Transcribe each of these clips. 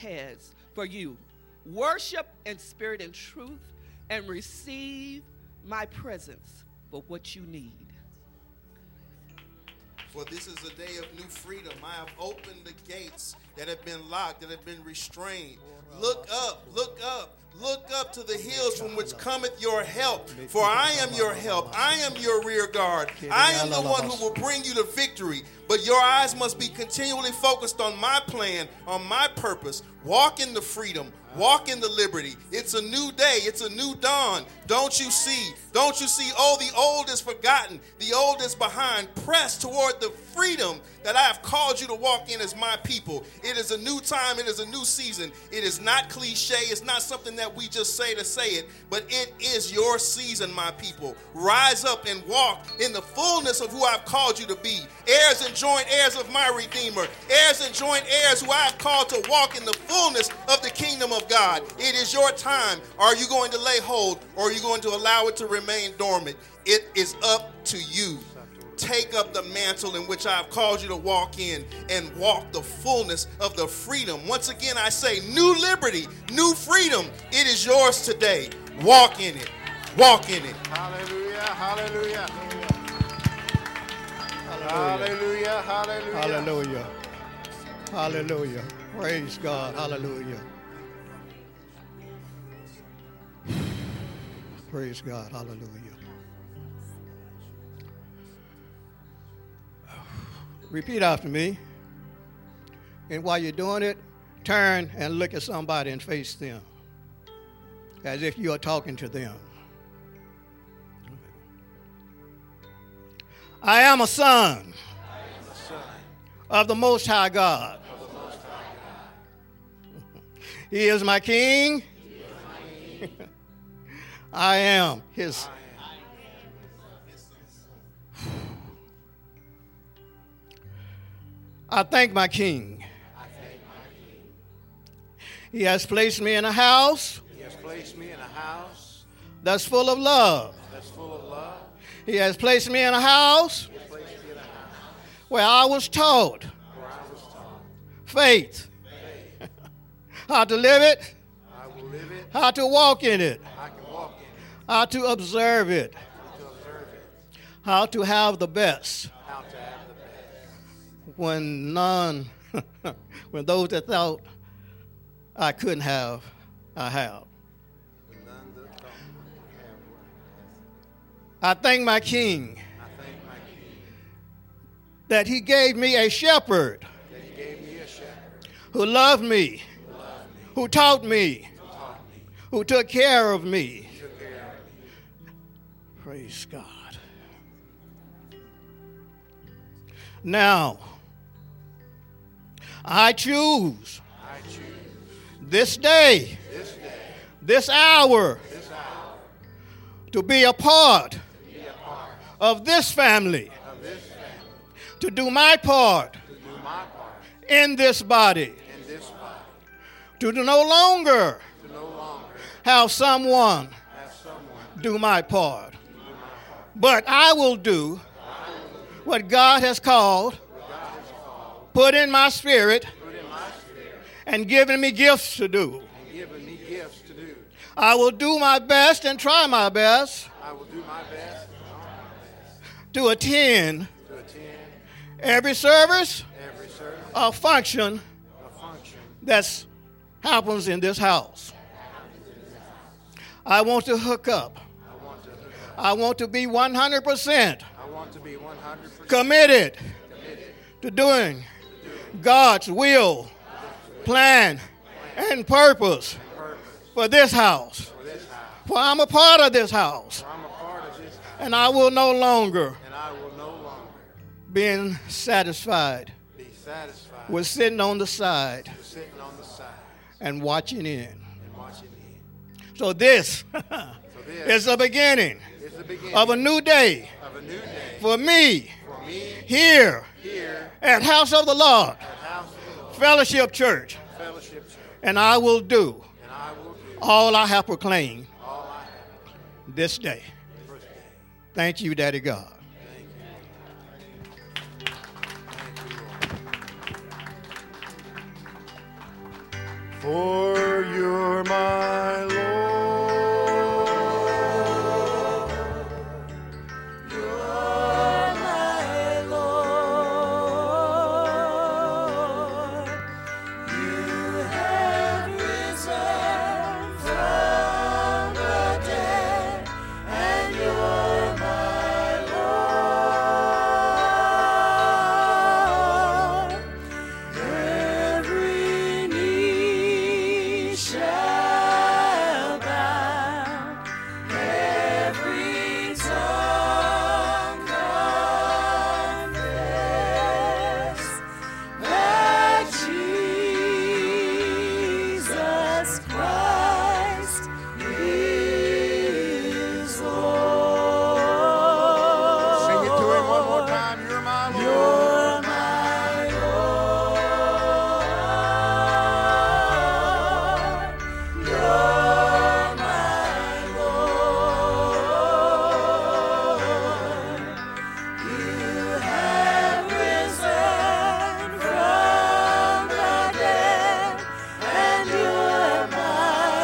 has for you. Worship in spirit and truth and receive my presence for what you need. For this is a day of new freedom. I have opened the gates that have been locked, that have been restrained. Look up, look up. Look up to the hills from which cometh your help. For I am your help. I am your rear guard. I am the one who will bring you to victory. But your eyes must be continually focused on my plan, on my purpose. Walk in the freedom. Walk in the liberty. It's a new day. It's a new dawn. Don't you see? Don't you see? Oh, the old is forgotten. The old is behind. Press toward the freedom that I have called you to walk in as my people. It is a new time. It is a new season. It is not cliche. It's not something that we just say to say it, but it is your season, my people. Rise up and walk in the fullness of who I've called you to be. Heirs and joint heirs of my Redeemer. Heirs and joint heirs who I have called to walk in the fullness of the kingdom of God. It is your time. Are you going to lay hold, or are you going to allow it to remain dormant? It is up to you. Take up the mantle in which I have called you to walk in and walk the fullness of the freedom. Once again, I say new liberty, new freedom. It is yours today. Walk in it. Walk in it. Hallelujah, hallelujah. Hallelujah, hallelujah. Hallelujah. Hallelujah. Praise God. Hallelujah. Praise God. Hallelujah. Repeat after me. And while you're doing it, turn and look at somebody and face them as if you are talking to them. I am a son of the Most High God. He is my king. I am his. I thank my king. He has placed me in a house. He has placed me in a house that's full of love. that's full of love. He has placed me in a house where I was taught faith, how to live it, I will live it. how to walk in it, I can walk in it. how to observe it, To observe it. how to have the best How to have the best. when none, when those that thought I couldn't have, I have. When none that come have what I thank my king I thank my king that he gave me a shepherd that he gave me a shepherd who loved me, who taught me, who took care of me. who took care of me. Praise God. Now, I choose I choose this day, this day, this hour, this hour, to be a part to be a part of this family, of this family, to do my part to do my part in this body, in this body, to no longer to no longer have someone have someone do my part, but I will do what God has called, put in my spirit, put in my spirit and given me gifts to do. and given me gifts to do. I will do my best and try my best I will do my best and try my best to attend to attend every service every service or function or function that happens in this house. I want to hook up. I want to hook up. I want to be 100% I want to be 100% committed to doing God's will, plan, and purpose for this house. for this house. For I'm a part of this house, I'm a part of this house, and I will no longer and I will no longer be satisfied be satisfied with sitting on the side with sitting on the side and watching in. and watching in. So this So this is the beginning is the beginning of a new day of a new day for me for me here here at House of the Lord at House of the Lord Fellowship Church, Fellowship Church, and I will do and I will do all I have proclaimed all I have this day. first day. Thank you, Daddy God. Thank you. Thank you, Lord. For you're my Lord. You're my Lord. You have risen from the dead, and you're my Lord. Every knee shall bow, every tongue confess that Jesus Christ is Lord. Sing it to him one more time. You're my Lord. You're my Lord. You're my Lord. You have risen from the dead, and you're my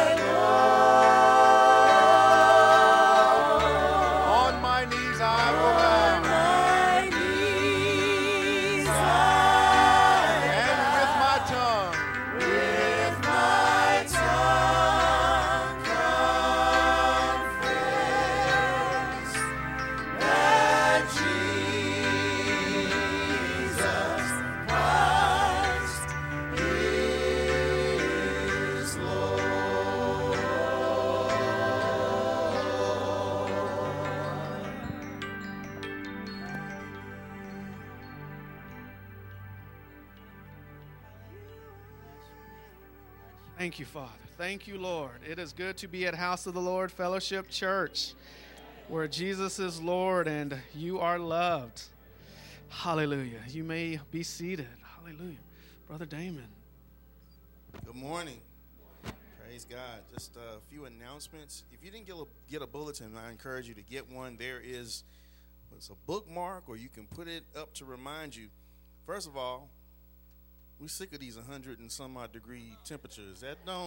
Lord. On my knees I will bow. My knees And with my tongue. with my tongue confess that Jesus Christ is Lord. Thank you, Father. Thank you, Lord. It is good to be at House of the Lord Fellowship Church, where Jesus is Lord and you are loved. Hallelujah. You may be seated. Hallelujah. Brother Damon. Good morning. Praise God. Just a few announcements. If you didn't get a bulletin, I encourage you to get one. There is it's a bookmark, or you can put it up to remind you. First of all, we're sick of these 100 and some odd degree temperatures.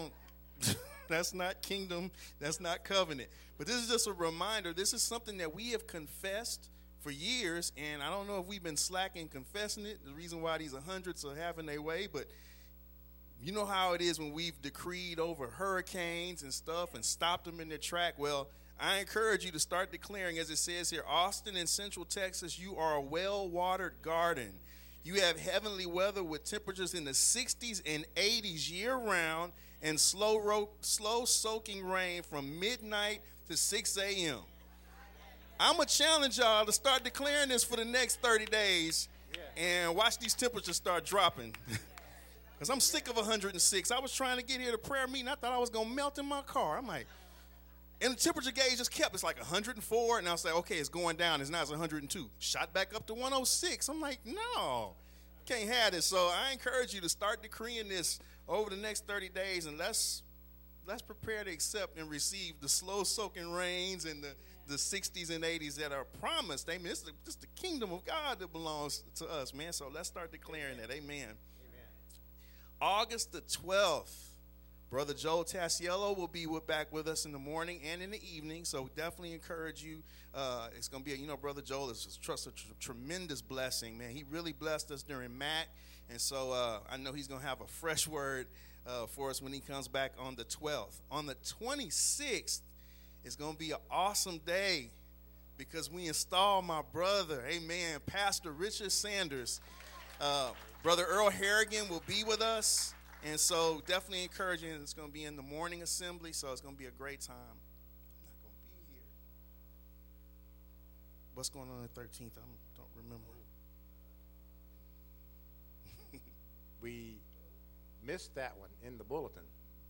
That's not kingdom. That's not covenant. But this is just a reminder. This is something that we have confessed for years, and I don't know if we've been slacking confessing it. The reason why these 100s are having their way, but you know how it is when we've decreed over hurricanes and stuff and stopped them in their track. Well, I encourage you to start declaring, as it says here, Austin and Central Texas, you are a well-watered garden. You have heavenly weather with temperatures in the 60s and 80s year-round and slow soaking rain from midnight to 6 a.m. I'm going to challenge y'all to start declaring this for the next 30 days and watch these temperatures start dropping. Because I'm sick of 106. I was trying to get here to prayer meeting. I thought I was going to melt in my car. I'm like, and the temperature gauge just kept. It's like 104. And I was like, okay, it's going down. It's now it's 102. Shot back up to 106. I'm like, no, can't have this. So I encourage you to start decreeing this over the next 30 days. And let's prepare to accept and receive the slow soaking rains and the 60s and 80s that are promised. Amen. This is the kingdom of God that belongs to us, man. So let's start declaring that. Amen. August the 12th, Brother Joel Tassiello will be back with us in the morning and in the evening, so definitely encourage you. It's going to be, Brother Joel is a tremendous blessing, man. He really blessed us during MAC, and so I know he's going to have a fresh word for us when he comes back on the 12th. On the 26th, it's going to be an awesome day because we install my brother, amen, Pastor Richard Sanders. Brother Earl Harrigan will be with us, and so definitely encouraging. It's going to be in the morning assembly, so it's going to be a great time. I'm not going to be here. What's going on the 13th? I don't remember. We missed that one in the bulletin.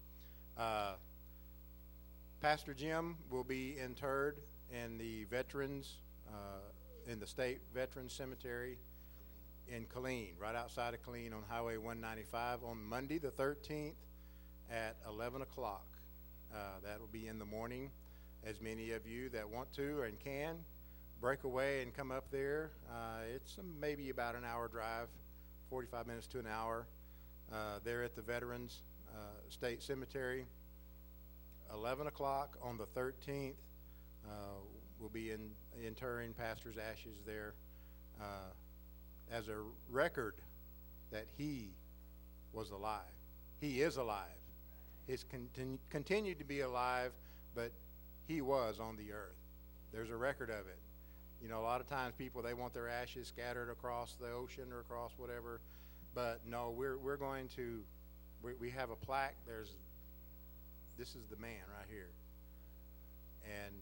Pastor Jim will be interred in the veterans, in the state veterans cemetery in Killeen, right outside of Killeen on Highway 195 on Monday the 13th at 11 o'clock. That will be in the morning. As many of you that want to and can, break away and come up there. It's maybe about an hour drive, 45 minutes to an hour, there at the Veterans State Cemetery. 11 o'clock on the 13th, we'll be interring pastor's ashes there as a record that he was alive. He is alive. He's continued to be alive, but he was on the earth. There's a record of it. You know, a lot of times people, they want their ashes scattered across the ocean or across whatever, but no, we're going to, we have a plaque. This is the man right here. And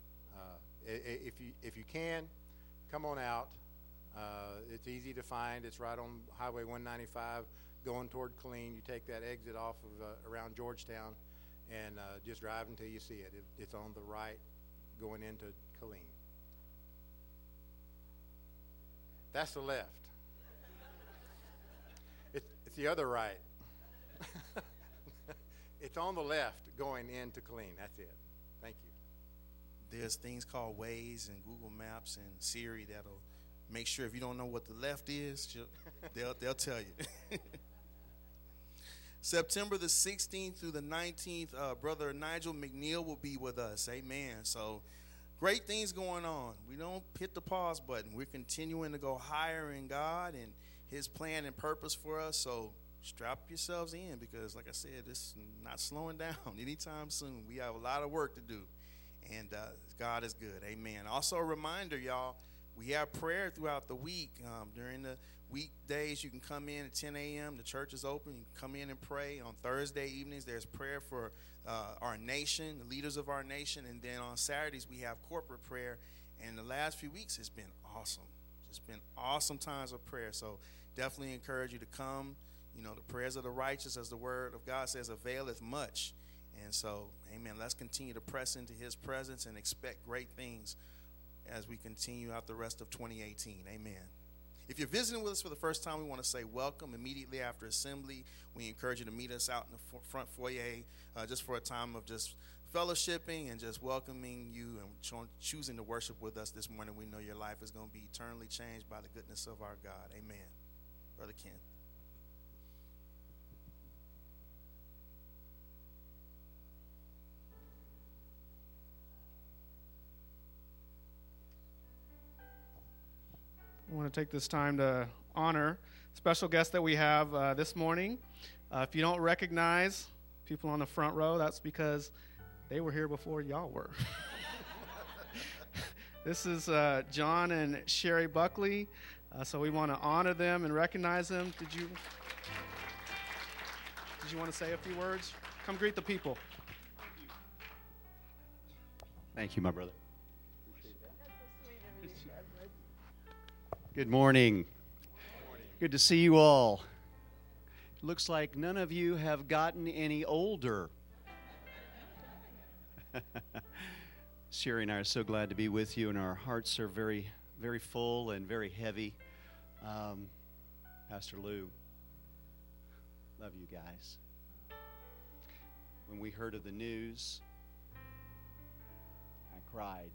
if you can, come on out. It's easy to find. It's right on Highway 195 going toward Killeen. You take that exit off of around Georgetown and just drive until you see it. It's on the right going into Killeen. That's the left. It's the other right. It's on the left going into Killeen. That's it. Thank you. There's things called Waze and Google Maps and Siri that'll make sure if you don't know what the left is, they'll tell you. September the 16th through the 19th, Brother Nigel McNeil will be with us. Amen. So great things going on. We don't hit the pause button. We're continuing to go higher in God and his plan and purpose for us. So strap yourselves in because, like I said, this is not slowing down anytime soon. We have a lot of work to do, and God is good. Amen. Also a reminder, y'all, we have prayer throughout the week. During the weekdays, you can come in at 10 a.m. The church is open. You can come in and pray. On Thursday evenings, there's prayer for our nation, the leaders of our nation, and then on Saturdays, we have corporate prayer. And the last few weeks has been awesome. It's been awesome times of prayer. So definitely encourage you to come. You know, the prayers of the righteous, as the word of God says, availeth much. And so, amen, let's continue to press into his presence and expect great things as we continue out the rest of 2018. Amen. If you're visiting with us for the first time, we want to say welcome. Immediately after assembly, we encourage you to meet us out in the front foyer just for a time of just fellowshipping and just welcoming you and choosing to worship with us this morning. We know your life is going to be eternally changed by the goodness of our God. Amen. Brother Ken. I want to take this time to honor special guest that we have this morning. If you don't recognize people on the front row, that's because they were here before y'all were. This is John and Sherry Buckley, so we want to honor them and recognize them. Did you want to say a few words? Come greet the people. Thank you, my brother. Good morning. Good to see you all. Looks like none of you have gotten any older. Sherry and I are so glad to be with you, and our hearts are very, very full and very heavy. Pastor Lou, love you guys. When we heard of the news, I cried.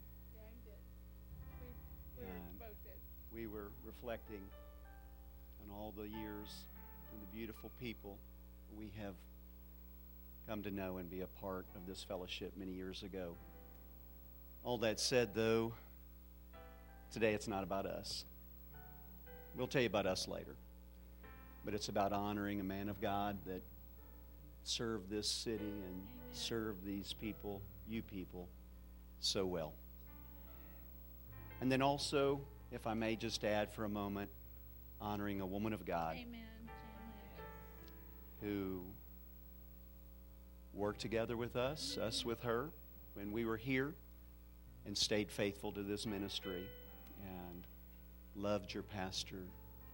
We were reflecting on all the years and the beautiful people we have come to know and be a part of this fellowship many years ago. All that said, though, today it's not about us. We'll tell you about us later. But it's about honoring a man of God that served this city and served these people, you people, so well. And then also, if I may just add for a moment, honoring a woman of God. Amen. Who worked together with us with her, when we were here, and stayed faithful to this ministry and loved your pastors.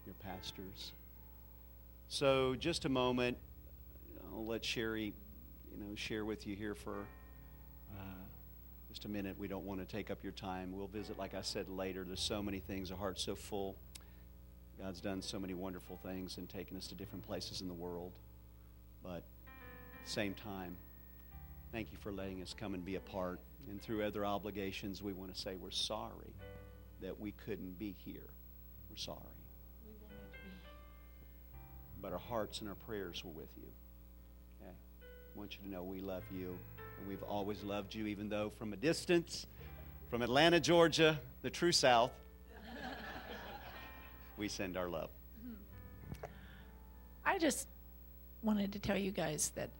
So just a moment, I'll let Sherry, share with you here for just a minute. We don't want to take up your time. We'll visit, like I said, later. There's so many things. Our heart's so full. God's done so many wonderful things and taken us to different places in the world. But at the same time, thank you for letting us come and be a part. And through other obligations, we want to say we're sorry that we couldn't be here. We're sorry. We wanted to be. But our hearts and our prayers were with you. Okay? want you to know we love you, and we've always loved you, even though from a distance, from Atlanta, Georgia, the true South, we send our love. I just wanted to tell you guys that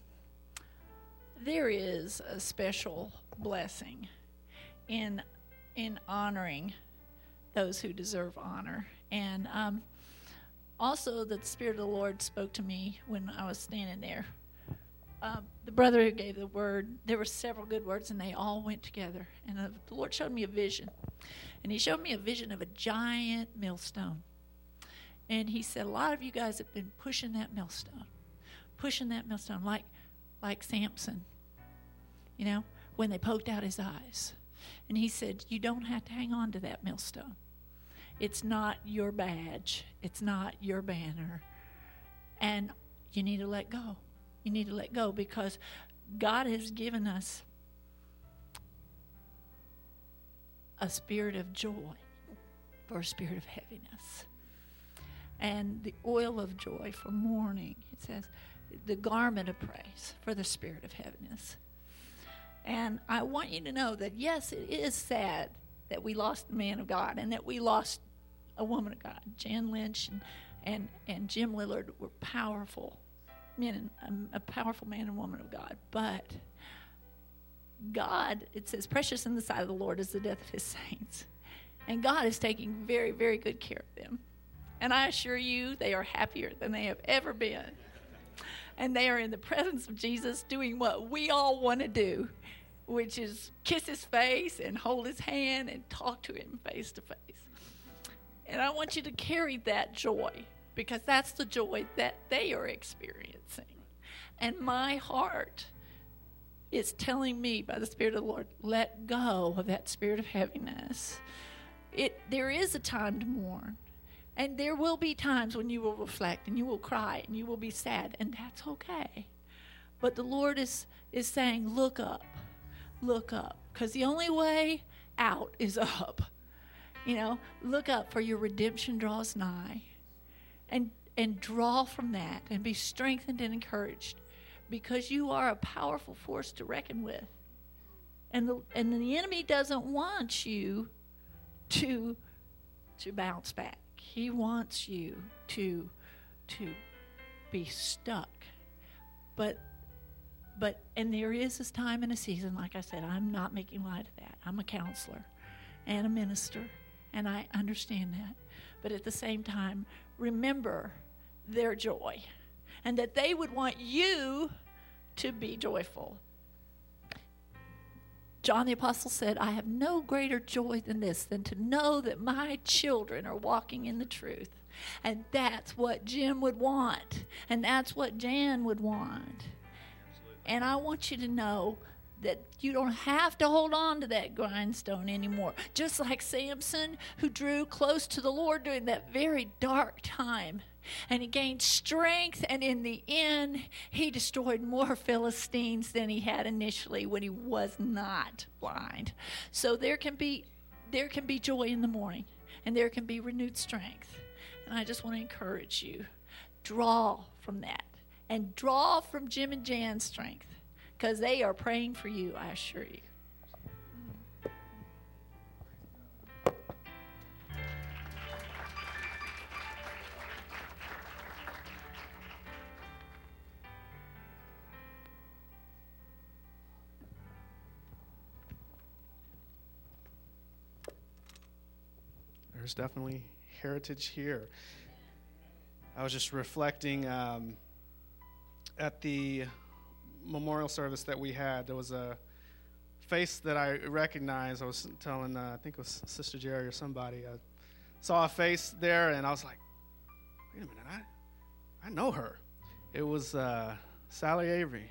there is a special blessing in honoring those who deserve honor. And also the Spirit of the Lord spoke to me when I was standing there. The brother who gave the word, there were several good words, and they all went together. And the Lord showed me a vision. And he showed me a vision of a giant millstone. And he said, a lot of you guys have been pushing that millstone like Samson, you know, when they poked out his eyes. And he said, you don't have to hang on to that millstone. It's not your badge. It's not your banner. And you need to let go. You need to let go, because God has given us a spirit of joy for a spirit of heaviness. And the oil of joy for mourning. It says the garment of praise for the spirit of heaviness. And I want you to know that, yes, it is sad that we lost a man of God and that we lost a woman of God. Jan Lynch and Jim Lillard were powerful men, a powerful man and woman of God. But God, it says, precious in the sight of the Lord is the death of his saints. And God is taking very, very good care of them. And I assure you, they are happier than they have ever been. And they are in the presence of Jesus doing what we all want to do, which is kiss his face and hold his hand and talk to him face to face. And I want you to carry that joy, because that's the joy that they are experiencing. And my heart is telling me by the Spirit of the Lord, let go of that spirit of heaviness. There is a time to mourn. And there will be times when you will reflect and you will cry and you will be sad, and that's okay. But the Lord is saying, look up, because the only way out is up. You know, look up, for your redemption draws nigh. And draw from that and be strengthened and encouraged, because you are a powerful force to reckon with. And the enemy doesn't want you to bounce back. He wants you to be stuck. But there is this time and a season, like I said, I'm not making light of that. I'm a counselor and a minister, and I understand that. But at the same time, remember their joy, and that they would want you to be joyful. John the Apostle said, I have no greater joy than this, than to know that my children are walking in the truth. And that's what Jim would want. And that's what Jan would want. And I want you to know that you don't have to hold on to that grindstone anymore. Just like Samson, who drew close to the Lord during that very dark time. And he gained strength, and in the end, he destroyed more Philistines than he had initially when he was not blind. So there can be joy in the morning, and there can be renewed strength. And I just want to encourage you, draw from that, and draw from Jim and Jan's strength, because they are praying for you, I assure you. There's definitely heritage here. I was just reflecting at the memorial service that we had. There was a face that I recognized. I was telling, I think it was Sister Jerry or somebody. I saw a face there, and I was like, wait a minute, I know her. It was Sally Avery.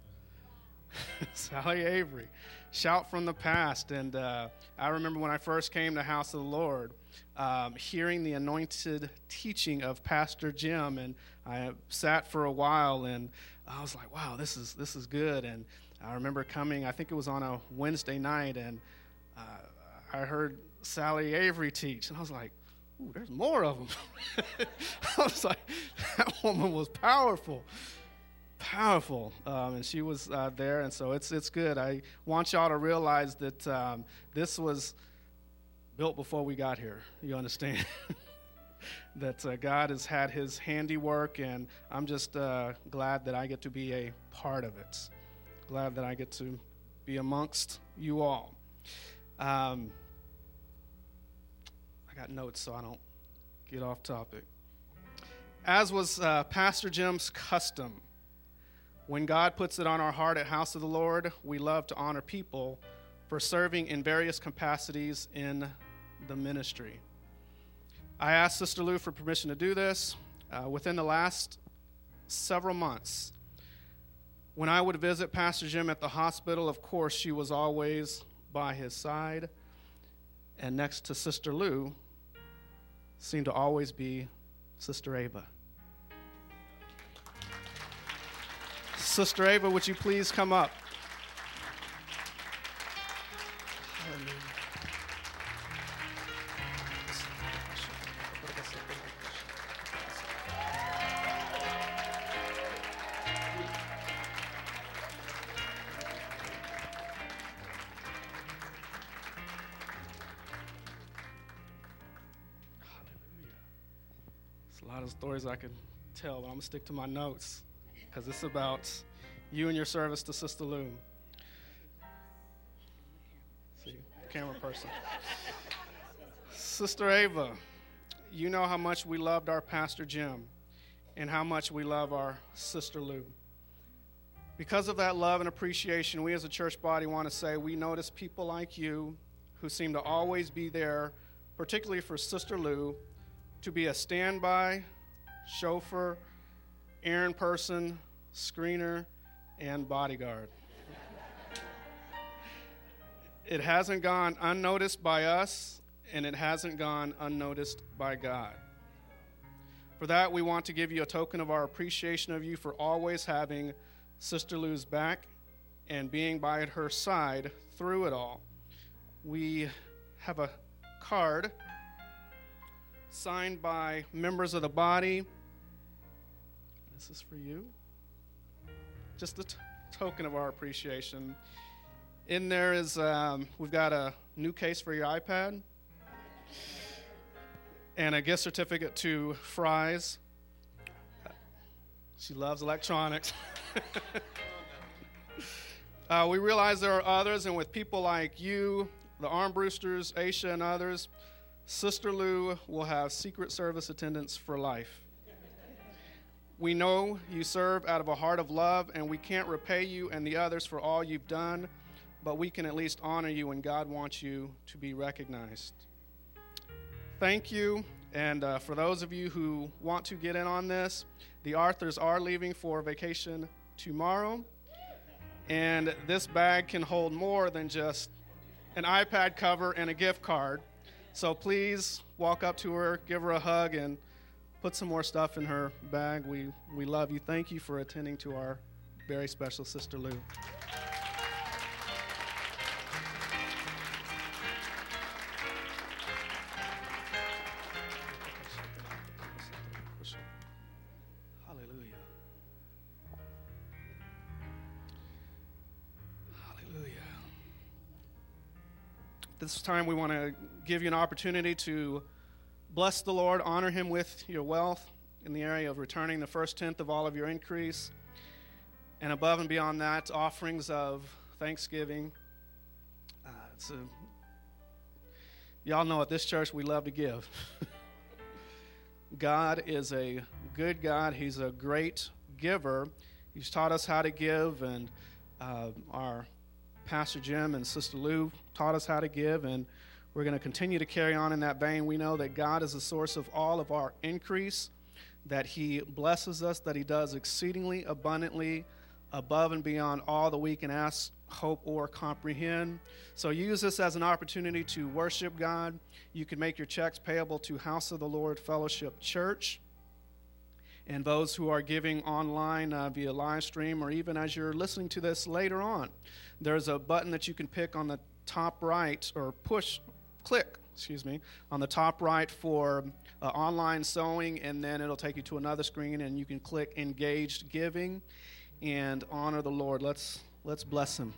Sally Avery. Shout from the past. And I remember when I first came to House of the Lord, hearing the anointed teaching of Pastor Jim, and I sat for a while, and I was like, wow, this is good. And I remember coming, I think it was on a Wednesday night, and I heard Sally Avery teach, and I was like, ooh, there's more of them. I was like, that woman was powerful. powerful, and she was there, and so it's good. I want y'all to realize that this was built before we got here. You understand? That God has had his handiwork, and I'm just glad that I get to be a part of it. Glad that I get to be amongst you all. I got notes so I don't get off topic. As was Pastor Jim's custom, when God puts it on our heart at House of the Lord, we love to honor people for serving in various capacities in the ministry. I asked Sister Lou for permission to do this. Within the last several months, when I would visit Pastor Jim at the hospital, of course, she was always by his side. And next to Sister Lou seemed to always be Sister Ava. Sister Ava, would you please come up? A lot of stories I could tell, but I'm going to stick to my notes because it's about you and your service to Sister Lou. See, camera person. Sister Ava, you know how much we loved our Pastor Jim and how much we love our Sister Lou. Because of that love and appreciation, we as a church body want to say we notice people like you who seem to always be there, particularly for Sister Lou, to be a standby, chauffeur, errand person, screener, and bodyguard. It hasn't gone unnoticed by us, and it hasn't gone unnoticed by God. For that, we want to give you a token of our appreciation of you for always having Sister Lou's back and being by her side through it all. We have a card signed by members of the body. This is for you. Just a token of our appreciation. In there is, we've got a new case for your iPad and a gift certificate to Fry's. She loves electronics. We realize there are others, and with people like you, the Armbroosters, Aisha, and others, Sister Lou will have Secret Service attendants for life. We know you serve out of a heart of love, and we can't repay you and the others for all you've done, but we can at least honor you, and God wants you to be recognized. Thank you, and for those of you who want to get in on this, the Arthurs are leaving for vacation tomorrow, and this bag can hold more than just an iPad cover and a gift card. So please walk up to her, give her a hug, and put some more stuff in her bag. We love you. Thank you for attending to our very special Sister Lou. Hallelujah. Hallelujah. This time we want to give you an opportunity to bless the Lord, honor him with your wealth in the area of returning the first tenth of all of your increase, and above and beyond that, offerings of thanksgiving. Y'all know at this church we love to give. God is a good God. He's a great giver. He's taught us how to give, and our Pastor Jim and Sister Lou taught us how to give, and we're going to continue to carry on in that vein. We know that God is the source of all of our increase, that he blesses us, that he does exceedingly abundantly above and beyond all that we can ask, hope, or comprehend. So use this as an opportunity to worship God. You can make your checks payable to House of the Lord Fellowship Church. And those who are giving online via live stream, or even as you're listening to this later on, there's a button that you can pick on the top right, or click on the top right for online sewing, and then it'll take you to another screen, and you can click Engaged Giving. and honor the Lord. Let's bless him.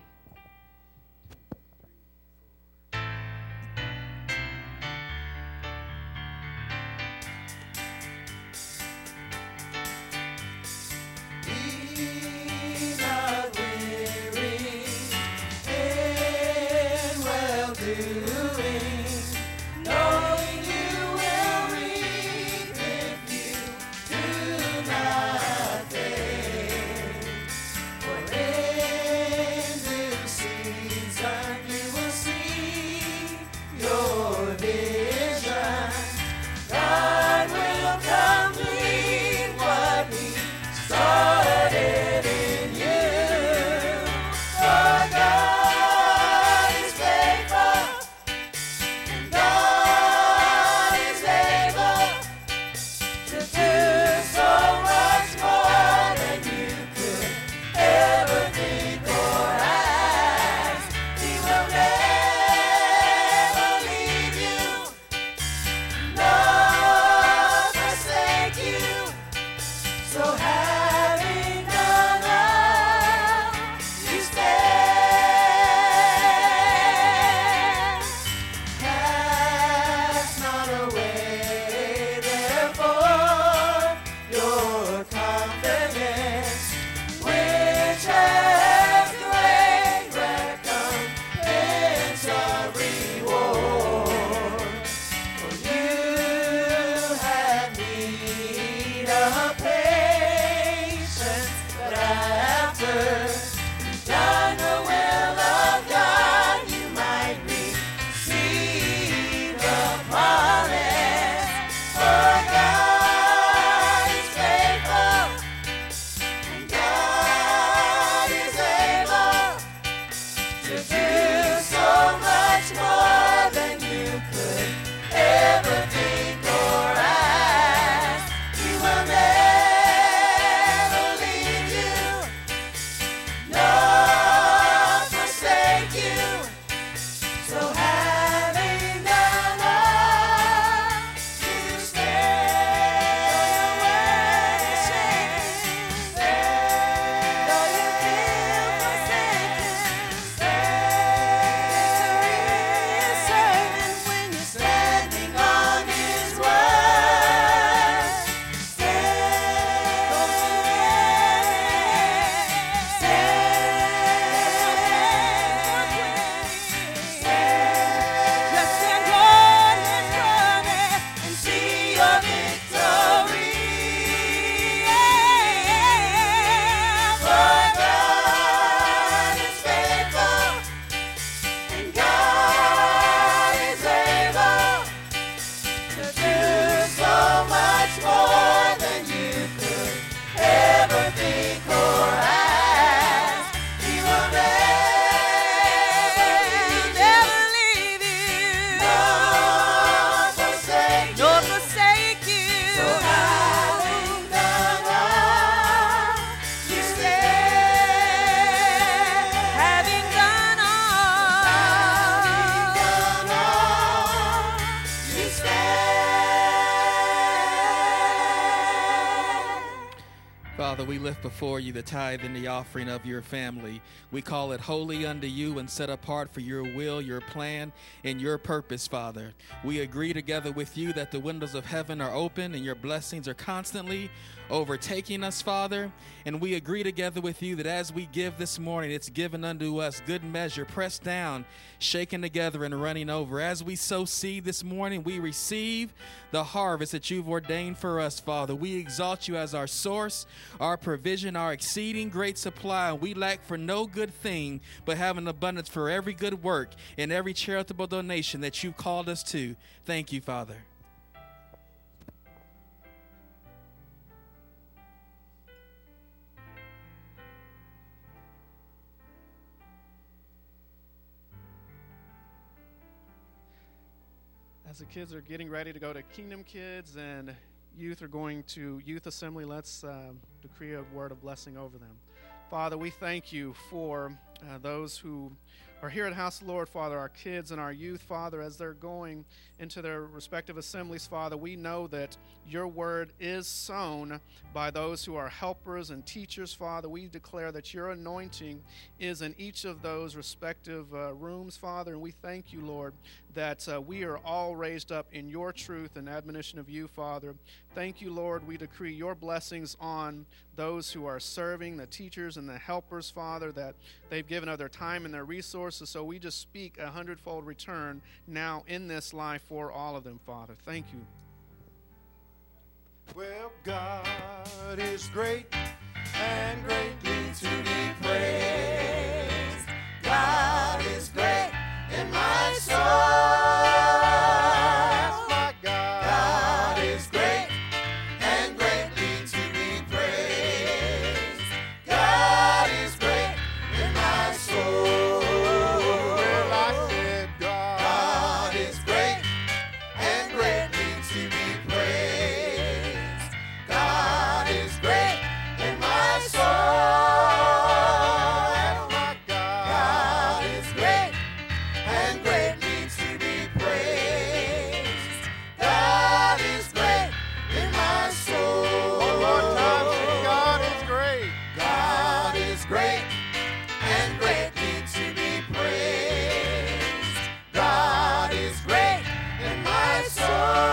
Father, we lift before you the tithe and the offering of your family. We call it holy unto you and set apart for your will, your plan, and your purpose, Father. We agree together with you that the windows of heaven are open and your blessings are constantly overtaking us, Father. And we agree together with you that as we give this morning, it's given unto us good measure, pressed down, shaken together, and running over. As we sow seed this morning, we receive the harvest that you've ordained for us, Father. We exalt you as our source, our provision, our exceeding great supply. And we lack for no good thing, but have an abundance for every good work and every charitable donation that you've called us to. Thank you, Father. As the kids are getting ready to go to Kingdom Kids and youth are going to Youth Assembly, let's decree a word of blessing over them. Father, we thank you for those who are here at House of the Lord, Father, our kids and our youth, Father, as they're going into their respective assemblies, Father, we know that your word is sown by those who are helpers and teachers, Father. We declare that your anointing is in each of those respective rooms, Father, and we thank you, Lord, that we are all raised up in your truth and admonition of you, Father. Thank you, Lord. We decree your blessings on those who are serving, the teachers and the helpers, Father, that they've given of their time and their resources. So we just speak 100-fold return now in this life for all of them, Father. Thank you. Well, God is great and greatly to be praised. God is great in my soul. my God. God is great and greatly to be praised. God is great in my soul. Well, I said God is great and greatly to be praised. God is great in my soul. my God. God is great and greatly to be praised. God is great in my soul. One more time, say God is great. God is great and greatly to be praised. God is great in my soul.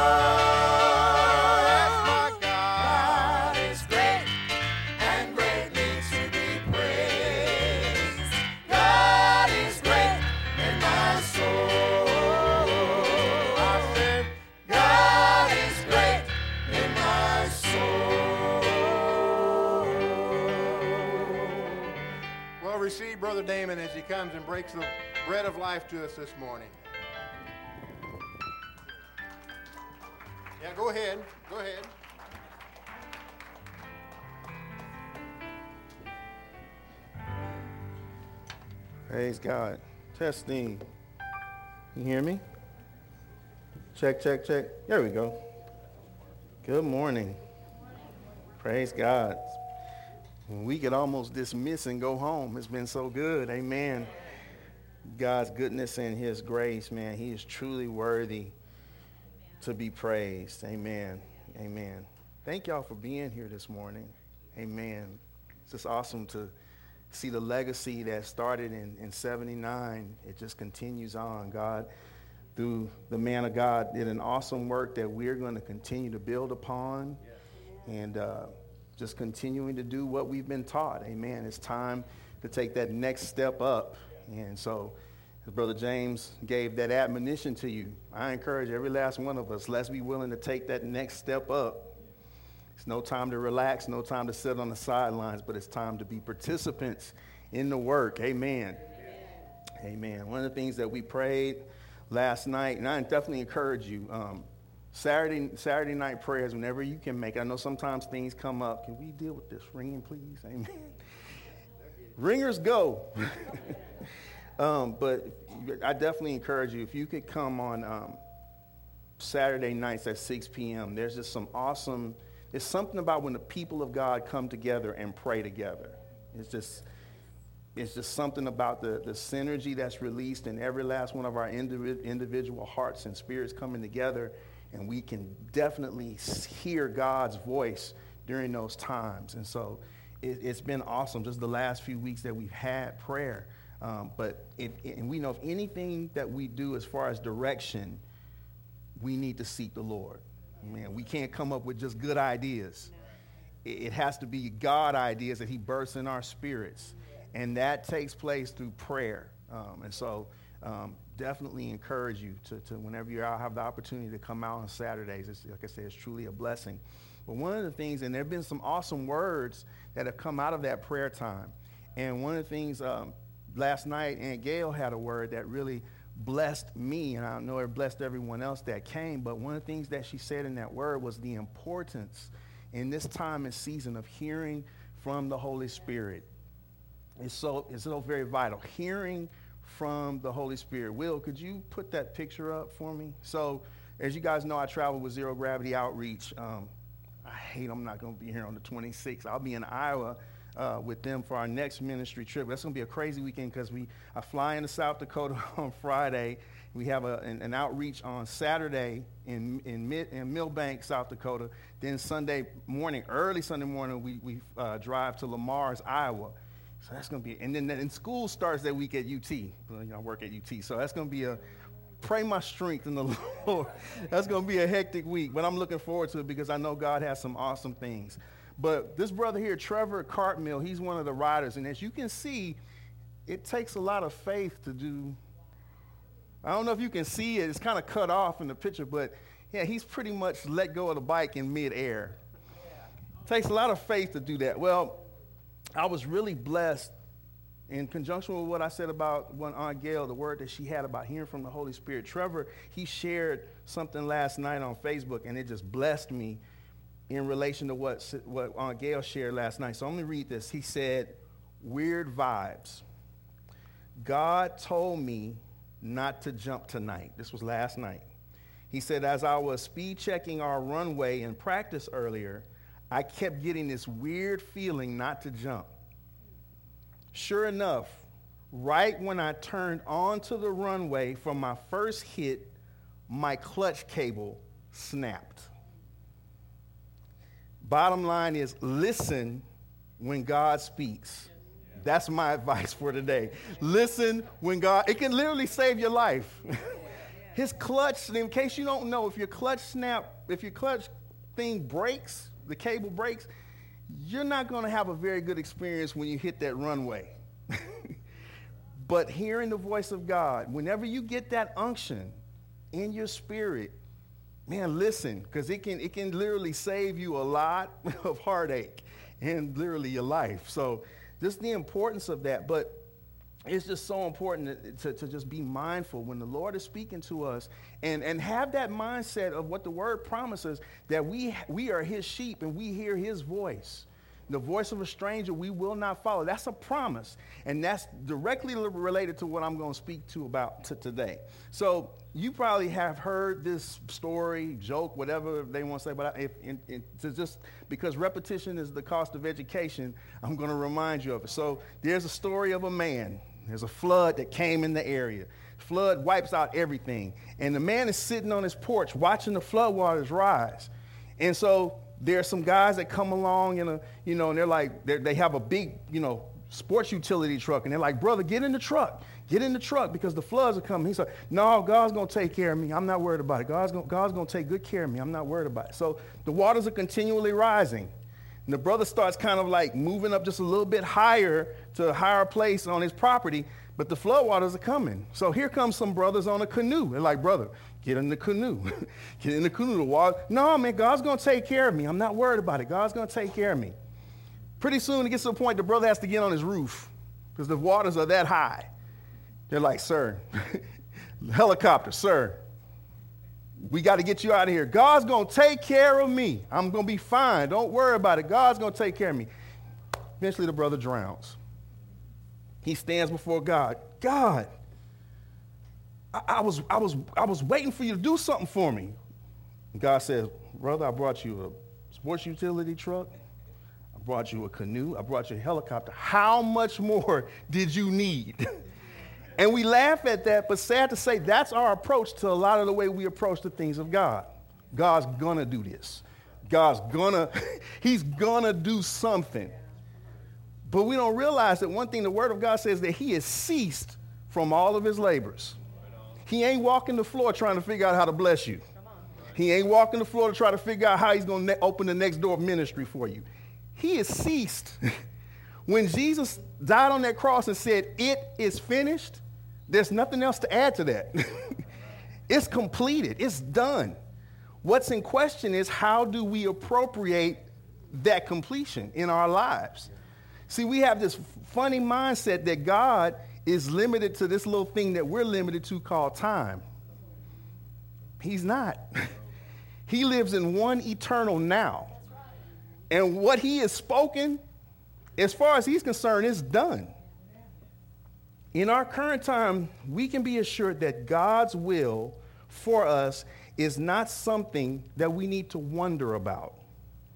my God. God is great and greatly to be praised. God is great in my soul. I said, God is great in my soul. well, receive Brother Damon as he comes and breaks the bread of life to us this morning. Yeah, go ahead. Go ahead. Praise God. Testing. You hear me? Check, check, check. There we go. Good morning. Praise God. We could almost dismiss and go home. It's been so good. Amen. God's goodness and his grace, man. He is truly worthy to be praised. Amen. Amen. Thank y'all for being here this morning. Amen. It's just awesome to see the legacy that started in 79. It just continues on. God, through the man of God, did an awesome work that we're going to continue to build upon and just continuing to do what we've been taught. Amen. It's time to take that next step up. And so, as Brother James gave that admonition to you, I encourage every last one of us, let's be willing to take that next step up. It's no time to relax, no time to sit on the sidelines, but it's time to be participants in the work. Amen. Amen. One of the things that we prayed last night, and I definitely encourage you, Saturday night prayers, whenever you can make it. I know sometimes things come up. Can we deal with this ringing, please? Amen. Ringers go. But I definitely encourage you, if you could come on Saturday nights at 6 p.m., there's just some awesome, there's something about when the people of God come together and pray together. It's just something about the synergy that's released in every last one of our individual hearts and spirits coming together, and we can definitely hear God's voice during those times. And so it's been awesome just the last few weeks that we've had prayer. And we know if anything that we do as far as direction, we need to seek the Lord. Man, we can't come up with just good ideas. It has to be God ideas that he births in our spirits. And that takes place through prayer. And so definitely encourage you to whenever you have the opportunity to come out on Saturdays. It's, like I said, it's truly a blessing. But one of the things, and there have been some awesome words that have come out of that prayer time. And one of the things, last night, Aunt Gail had a word that really blessed me, and I know it blessed everyone else that came, but one of the things that she said in that word was the importance in this time and season of hearing from the Holy Spirit. It's so very vital. Hearing from the Holy Spirit. Will, could you put that picture up for me? So, as you guys know, I travel with Zero Gravity Outreach. I'm not going to be here on the 26th. I'll be in Iowa with them for our next ministry trip. That's going to be a crazy weekend because I fly into South Dakota on Friday. We have an outreach on Saturday in Millbank, South Dakota. Then Sunday morning, early Sunday morning, we drive to Lamar's, Iowa. So that's going to be, and then school starts that week at UT. I work at UT, so that's going to be pray my strength in the Lord. That's going to be a hectic week, but I'm looking forward to it because I know God has some awesome things. But this brother here, Trevor Cartmill, he's one of the riders, and as you can see, it takes a lot of faith to do. I don't know if you can see it. It's kind of cut off in the picture, but yeah, he's pretty much let go of the bike in midair. It takes a lot of faith to do that. Well, I was really blessed in conjunction with what I said about when Aunt Gail, the word that she had about hearing from the Holy Spirit. Trevor, he shared something last night on Facebook, and it just blessed me in relation to what Aunt Gail shared last night. So I'm going to read this. He said, weird vibes. God told me not to jump tonight. This was last night. He said, as I was speed checking our runway in practice earlier, I kept getting this weird feeling not to jump. Sure enough, right when I turned onto the runway for my first hit, my clutch cable snapped. Bottom line is, listen when God speaks. That's my advice for today. Listen when God, it can literally save your life. His clutch, in case you don't know, if your clutch thing breaks, the cable breaks, you're not going to have a very good experience when you hit that runway. But hearing the voice of God, whenever you get that unction in your spirit, man, listen, because it can literally save you a lot of heartache and literally your life. So just the importance of that. But it's just so important to just be mindful when the Lord is speaking to us and have that mindset of what the word promises, that we are his sheep and we hear his voice. The voice of a stranger we will not follow. That's a promise. And that's directly related to what I'm going to speak to about today. So you probably have heard this story, joke, whatever they want to say, but just because repetition is the cost of education, I'm going to remind you of it. So there's a story of a man. There's a flood that came in the area. Flood wipes out everything. And the man is sitting on his porch watching the floodwaters rise. And so there are some guys that come along and they're like, they have a big, sports utility truck. And they're like, brother, get in the truck. Get in the truck because the floods are coming. He's like, no, God's going to take care of me. I'm not worried about it. God's going to take good care of me. I'm not worried about it. So the waters are continually rising. And the brother starts kind of like moving up just a little bit higher to a higher place on his property, but the floodwaters are coming. So here comes some brothers on a canoe. They're like, brother, get in the canoe. Get in the canoe. The water. No, man, God's going to take care of me. I'm not worried about it. God's going to take care of me. Pretty soon it gets to the point the brother has to get on his roof because the waters are that high. They're like, sir, helicopter, sir, we got to get you out of here. God's going to take care of me. I'm going to be fine. Don't worry about it. God's going to take care of me. Eventually the brother drowns. He stands before God. God, I was waiting for you to do something for me. And God says, brother, I brought you a sports utility truck. I brought you a canoe. I brought you a helicopter. How much more did you need? And we laugh at that, but sad to say, that's our approach to a lot of the way we approach the things of God. God's going to do this. He's going to do something. But we don't realize that one thing the Word of God says, that he has ceased from all of his labors. He ain't walking the floor trying to figure out how to bless you. He ain't walking the floor to try to figure out how he's going to open the next door of ministry for you. He has ceased. When Jesus died on that cross and said, it is finished, there's nothing else to add to that. It's completed. It's done. What's in question is, how do we appropriate that completion in our lives? See, we have this funny mindset that God is limited to this little thing that we're limited to called time. He's not. He lives in one eternal now. And what he has spoken, as far as he's concerned, is done. In our current time, we can be assured that God's will for us is not something that we need to wonder about,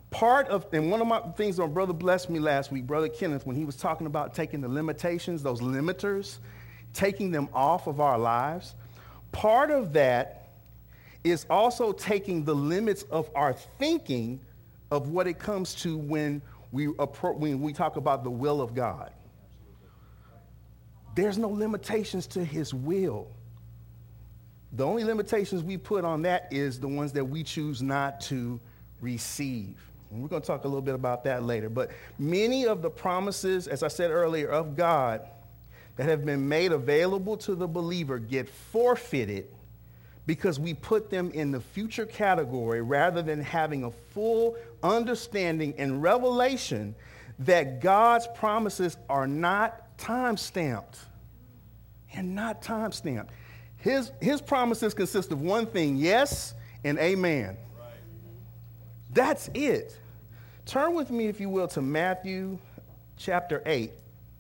And one of my things my brother blessed me last week, Brother Kenneth, when he was talking about taking the limitations, those limiters, taking them off of our lives, part of that is also taking the limits of our thinking of what it comes to when we talk about the will of God. There's no limitations to his will. The only limitations we put on that is the ones that we choose not to receive. And we're going to talk a little bit about that later. But many of the promises, as I said earlier, of God that have been made available to the believer get forfeited because we put them in the future category rather than having a full understanding and revelation that God's promises are not time-stamped. And not time-stamped. His promises consist of one thing, yes and amen. Right. That's it. Turn with me, if you will, to Matthew chapter 8.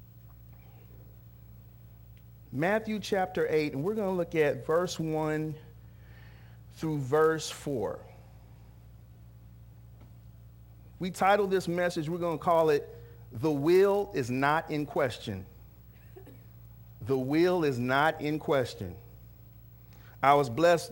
Matthew chapter 8, and we're going to look at verse 1 through verse 4. We titled this message, we're going to call it, "The Will is Not in Question." The will is not in question. I was blessed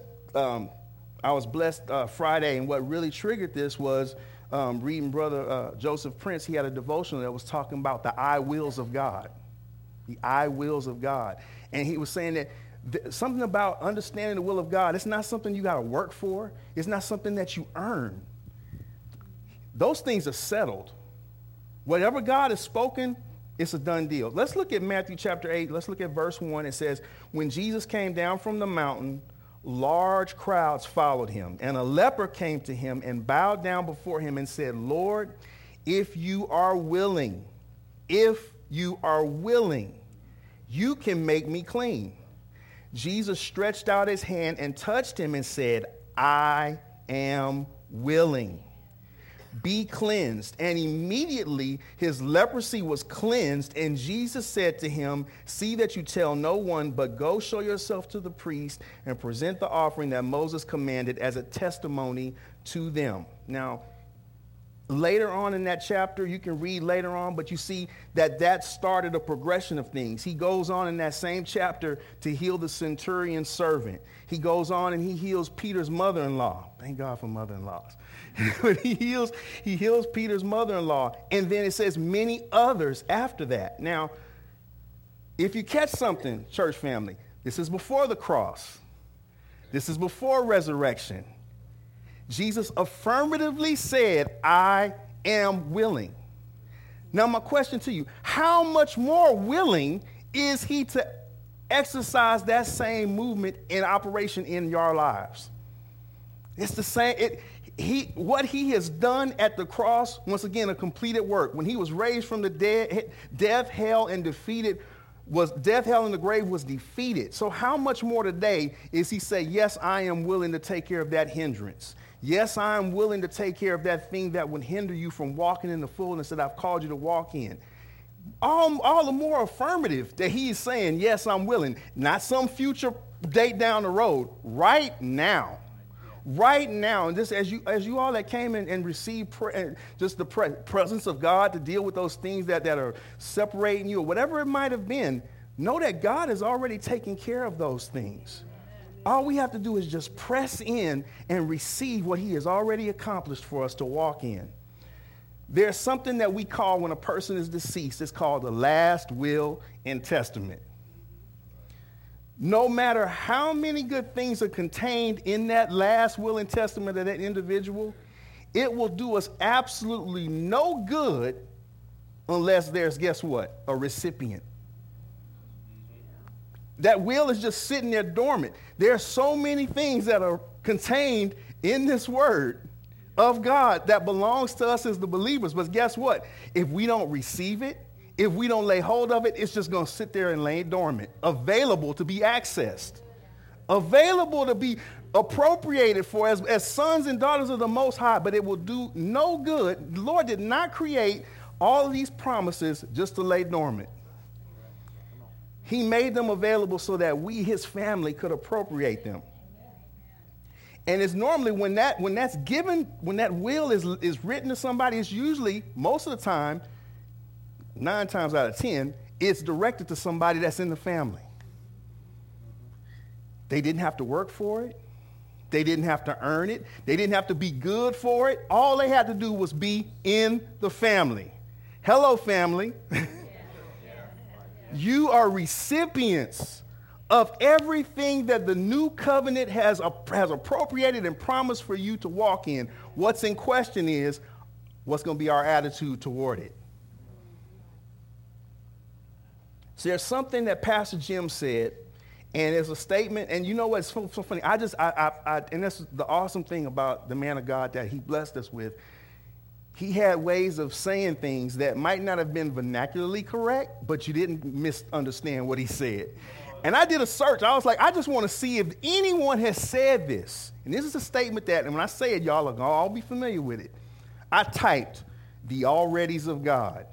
Friday, and what really triggered this was reading Brother Joseph Prince. He had a devotional that was talking about the I wills of God. The I wills of God. And he was saying that something about understanding the will of God, it's not something you got to work for. It's not something that you earn. Those things are settled. Whatever God has spoken, it's a done deal. Let's look at Matthew chapter 8. Let's look at verse 1. It says, "When Jesus came down from the mountain, large crowds followed him. And a leper came to him and bowed down before him and said, 'Lord, if you are willing, you can make me clean.' Jesus stretched out his hand and touched him and said, 'I am willing. Be cleansed.' And immediately his leprosy was cleansed. And Jesus said to him, 'See that you tell no one, but go show yourself to the priest and present the offering that Moses commanded as a testimony to them.'" Now, later on in that chapter, you can read later on, but you see that started a progression of things. He goes on in that same chapter to heal the centurion's servant. He goes on and he heals Peter's mother-in-law. Thank God for mother-in-laws. But he heals Peter's mother-in-law. And then it says many others after that. Now, if you catch something, church family, this is before the cross. This is before resurrection. Jesus affirmatively said, "I am willing." Now, my question to you, how much more willing is he to exercise that same movement in operation in your lives? It's the same. What he has done at the cross, once again, a completed work. When he was raised from the dead, death, hell, and the grave was defeated. So how much more today is he say, "Yes, I am willing to take care of that hindrance. Yes, I am willing to take care of that thing that would hinder you from walking in the fullness that I've called you to walk in." All the more affirmative that he is saying, "Yes, I'm willing." Not some future date down the road. Right now. Right now. And just as you all that came in and received just the presence of God to deal with those things that are separating you or whatever it might have been, know that God has already taken care of those things. All we have to do is just press in and receive what he has already accomplished for us to walk in. There's something that we call, when a person is deceased, it's called the last will and testament. No matter how many good things are contained in that last will and testament of that individual, it will do us absolutely no good unless there's, guess what, a recipient. That will is just sitting there dormant. There are so many things that are contained in this word of God that belongs to us as the believers. But guess what? If we don't receive it, if we don't lay hold of it, it's just going to sit there and lay dormant, available to be accessed, available to be appropriated for as sons and daughters of the Most High, but it will do no good. The Lord did not create all of these promises just to lay dormant. He made them available so that we, his family, could appropriate them. And it's normally when that will is written to somebody, it's usually, most of the time, 9 times out of 10, it's directed to somebody that's in the family. They didn't have to work for it. They didn't have to earn it. They didn't have to be good for it. All they had to do was be in the family. Hello, family. You are recipients of everything that the new covenant has appropriated and promised for you to walk in. What's in question is what's going to be our attitude toward it. So there's something that Pastor Jim said, and it's a statement, and you know what's so funny? And that's the awesome thing about the man of God that he blessed us with. He had ways of saying things that might not have been vernacularly correct, but you didn't misunderstand what he said. And I did a search. I was like, I just want to see if anyone has said this. And this is a statement that, and when I say it, y'all are going to all be familiar with it. I typed the alreadys of God.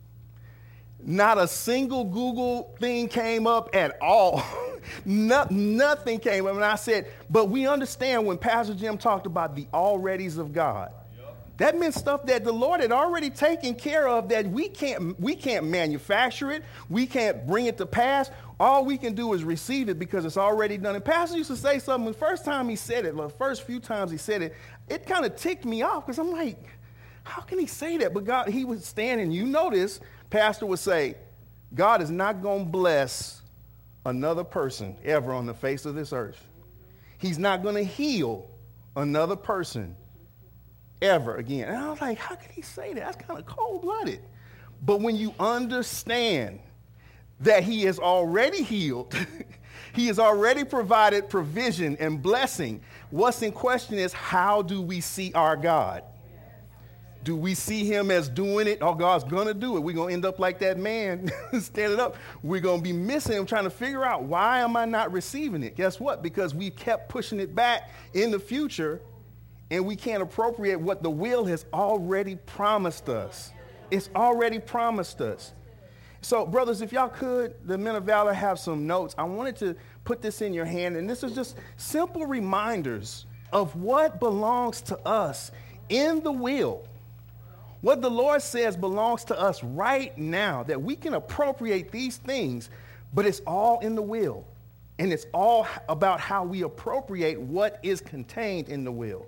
Not a single Google thing came up at all. Nothing came up. And I said, but we understand when Pastor Jim talked about the alreadys of God. That meant stuff that the Lord had already taken care of, that we can't manufacture it. We can't bring it to pass. All we can do is receive it because it's already done. And Pastor used to say something, the first time he said it, the first few times he said it, it kind of ticked me off because I'm like, how can he say that? But God, he was standing, you notice, Pastor would say, God is not going to bless another person ever on the face of this earth. He's not going to heal another person ever again. And I was like, how can he say that? That's kind of cold-blooded. But when you understand that he has already healed, he has already provided provision and blessing, what's in question is, how do we see our God? Do we see him as doing it? Oh, God's going to do it. We're going to end up like that man standing up. We're going to be missing him, trying to figure out, why am I not receiving it? Guess what? Because we kept pushing it back in the future, and we can't appropriate what the will has already promised us. It's already promised us. So, brothers, if y'all could, the Men of Valor have some notes. I wanted to put this in your hand, and this is just simple reminders of what belongs to us in the will. What the Lord says belongs to us right now, that we can appropriate these things, but it's all in the will. And it's all about how we appropriate what is contained in the will.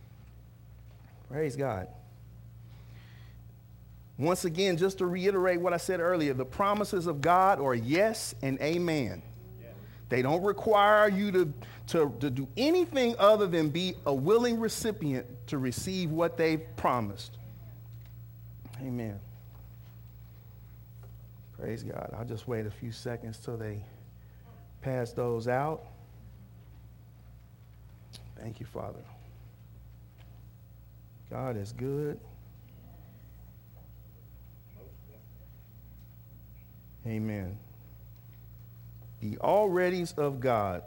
Praise God. Once again, just to reiterate what I said earlier, the promises of God are yes and amen. Yeah. They don't require you to do anything other than be a willing recipient to receive what they've promised. Amen. Praise God. I'll just wait a few seconds till they pass those out. Thank you, Father. God is good. Amen. The alreadys of God.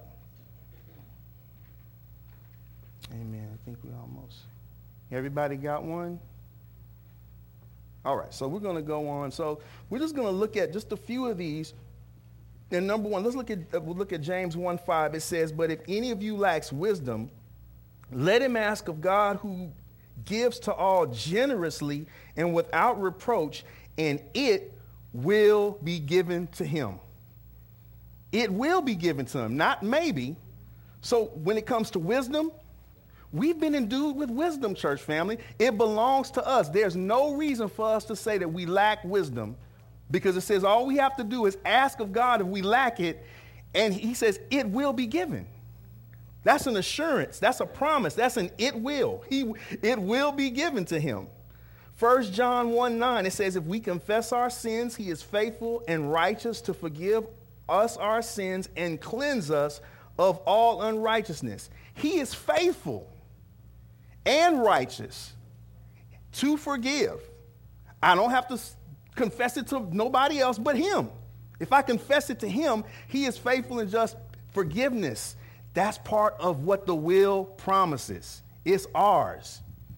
Amen. I think we almost. Everybody got one? All right, so we're going to go on. So we're just going to look at just a few of these. And number one, we'll look at James 1:5. It says, but if any of you lacks wisdom, let him ask of God, who gives to all generously and without reproach, and it will be given to him. It will be given to him, not maybe. So when it comes to wisdom, we've been endued with wisdom, church family. It belongs to us. There's no reason for us to say that we lack wisdom, because it says all we have to do is ask of God if we lack it, and he says it will be given. That's an assurance. That's a promise. That's an it will. It will be given to him. 1 John 1:9, it says, if we confess our sins, he is faithful and righteous to forgive us our sins and cleanse us of all unrighteousness. He is faithful and righteous to forgive. I don't have to confess it to nobody else but him. If I confess it to him, he is faithful and just. Forgiveness, that's part of what the will promises. It's ours.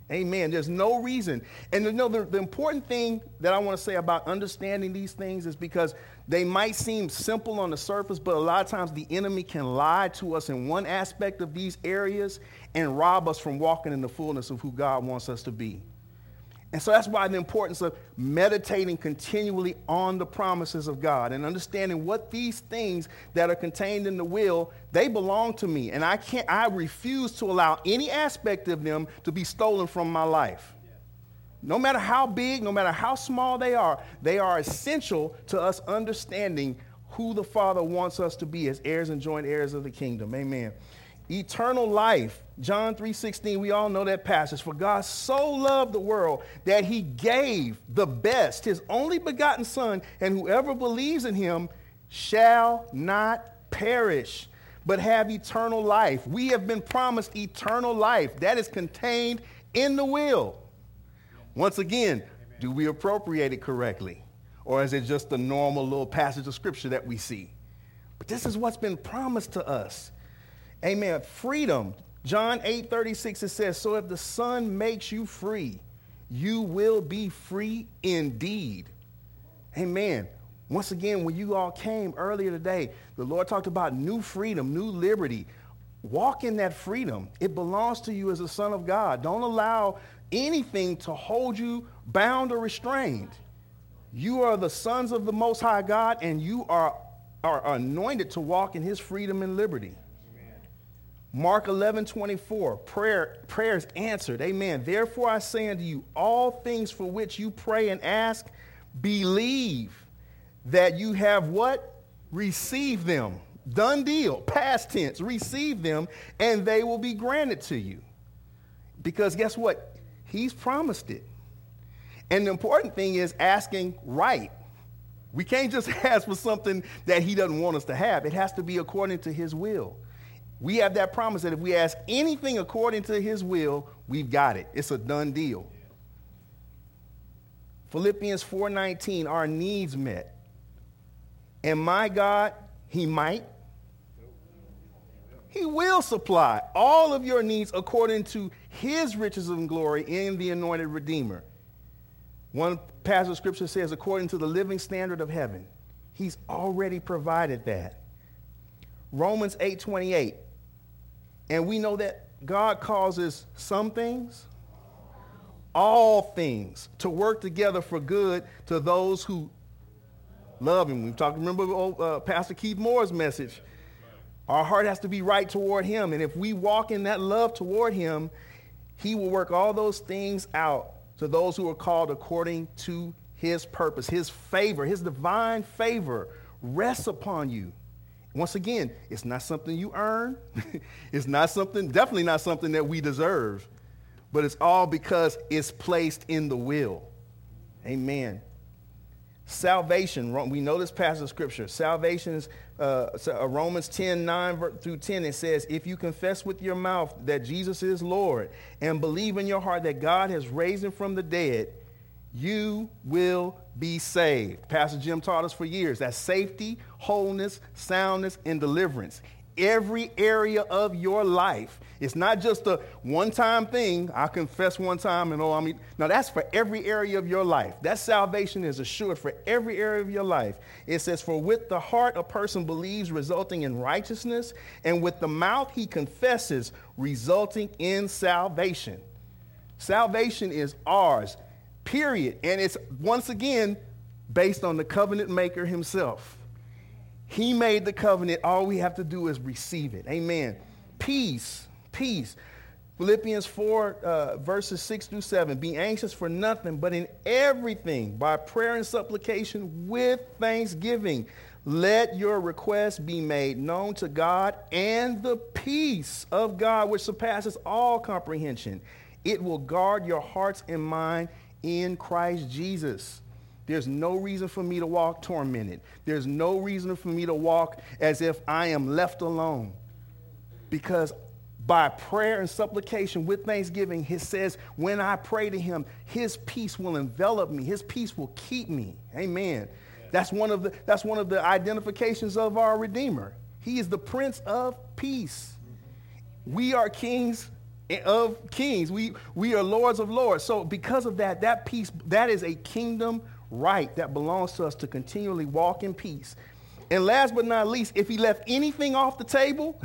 Amen. There's no reason. And the important thing that I want to say about understanding these things is because they might seem simple on the surface, but a lot of times the enemy can lie to us in one aspect of these areas and rob us from walking in the fullness of who God wants us to be. And so that's why the importance of meditating continually on the promises of God and understanding what these things that are contained in the will, they belong to me. And I refuse to allow any aspect of them to be stolen from my life. No matter how big, no matter how small they are essential to us understanding who the Father wants us to be as heirs and joint heirs of the kingdom. Amen. Eternal life, John 3:16, we all know that passage. For God so loved the world that he gave the best, his only begotten Son, and whoever believes in him shall not perish, but have eternal life. We have been promised eternal life. That is contained in the will. Once again, do we appropriate it correctly? Or is it just a normal little passage of scripture that we see? But this is what's been promised to us. Amen. Freedom. John 8:36, it says, so if the Son makes you free, you will be free indeed. Amen. Once again, when you all came earlier today, the Lord talked about new freedom, new liberty. Walk in that freedom. It belongs to you as a son of God. Don't allow anything to hold you bound or restrained. You are the sons of the Most High God, and you are anointed to walk in his freedom and liberty. Mark 11:24, prayers answered. Amen. Therefore I say unto you, all things for which you pray and ask, believe that you have what? Receive them. Done deal. Past tense. Receive them, and they will be granted to you. Because guess what? He's promised it. And the important thing is asking right. We can't just ask for something that he doesn't want us to have. It has to be according to his will. We have that promise that if we ask anything according to his will, we've got it. It's a done deal. Philippians 4:19, our needs met. And my God, he will supply all of your needs according to his riches and glory in the anointed Redeemer. One passage of scripture says, according to the living standard of heaven. He's already provided that. Romans 8:28. And we know that God causes some things, all things, to work together for good to those who love him. We've talked, remember Pastor Keith Moore's message. Our heart has to be right toward him. And if we walk in that love toward him, he will work all those things out to those who are called according to his purpose. His favor, his divine favor rests upon you. Once again, it's not something you earn. It's not something, definitely not something that we deserve. But it's all because it's placed in the will. Amen. Salvation, we know this passage of scripture. Salvation is Romans 10:9-10. It says, if you confess with your mouth that Jesus is Lord and believe in your heart that God has raised him from the dead, you will be saved. Pastor Jim taught us for years. That's safety, wholeness, soundness, and deliverance. Every area of your life. It's not just a one-time thing. I confess one time and no, that's for every area of your life. That salvation is assured for every area of your life. It says, for with the heart a person believes, resulting in righteousness, and with the mouth he confesses, resulting in salvation. Salvation is ours, period. And it's, once again, based on the covenant maker himself. He made the covenant. All we have to do is receive it. Amen. Peace. Philippians 4, verses 6-7. Be anxious for nothing, but in everything, by prayer and supplication with thanksgiving, let your requests be made known to God, and the peace of God, which surpasses all comprehension, it will guard your hearts and mind in Christ Jesus. There's no reason for me to walk tormented. There's no reason for me to walk as if I am left alone. Because by prayer and supplication with thanksgiving, it says, when I pray to him, his peace will envelop me. His peace will keep me. Amen. That's one of the identifications of our Redeemer. He is the Prince of Peace. We are kings of kings. We are lords of lords. So because of that, that peace, that is a kingdom right that belongs to us to continually walk in peace. And last but not least, if he left anything off the table,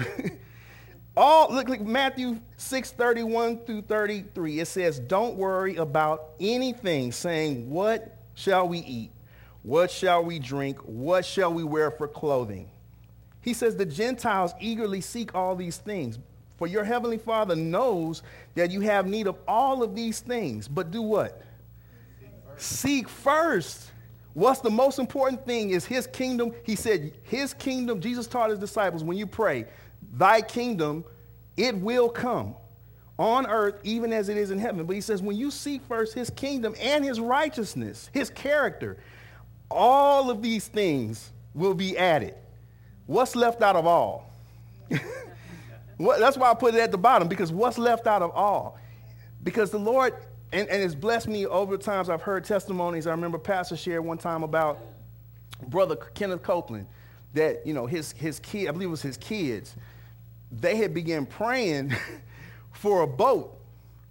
look like Matthew 6:31 through 33. It says, don't worry about anything, saying, what shall we eat? What shall we drink? What shall we wear for clothing? He says the Gentiles eagerly seek all these things. For your heavenly Father knows that you have need of all of these things. But do what? Seek first. What's the most important thing is his kingdom. He said his kingdom, Jesus taught his disciples, when you pray, thy kingdom, it will come on earth even as it is in heaven. But he says when you seek first his kingdom and his righteousness, his character, all of these things will be added. What's left out of all? That's why I put it at the bottom, because what's left out of all? Because the Lord, and it's blessed me over the times I've heard testimonies. I remember Pastor shared one time about Brother Kenneth Copeland, that, you know, his kid, I believe it was his kids, they had begun praying for a boat.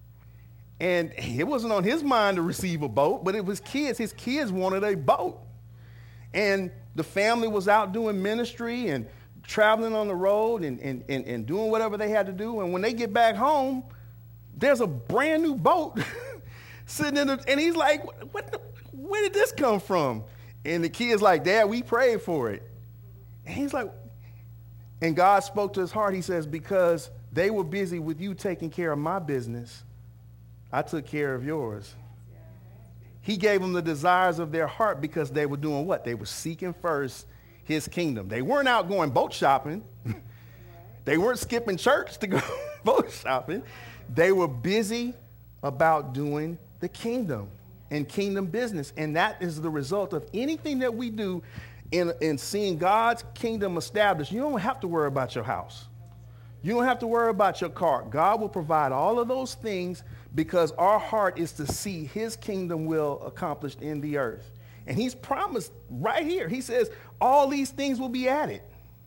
And it wasn't on his mind to receive a boat, but it was kids. His kids wanted a boat. And the family was out doing ministry and traveling on the road and doing whatever they had to do. And when they get back home, there's a brand new boat sitting in and he's like, where did this come from? And the kid's like, Dad, we prayed for it. And he's like, and God spoke to his heart. He says, because they were busy with you taking care of my business, I took care of yours. He gave them the desires of their heart because they were doing what? They were seeking first his kingdom. They weren't out going boat shopping. They weren't skipping church to go boat shopping. They were busy about doing the kingdom and kingdom business. And that is the result of anything that we do in seeing God's kingdom established. You don't have to worry about your house. You don't have to worry about your car. God will provide all of those things because our heart is to see his kingdom will accomplished in the earth. And he's promised right here. He says all these things will be added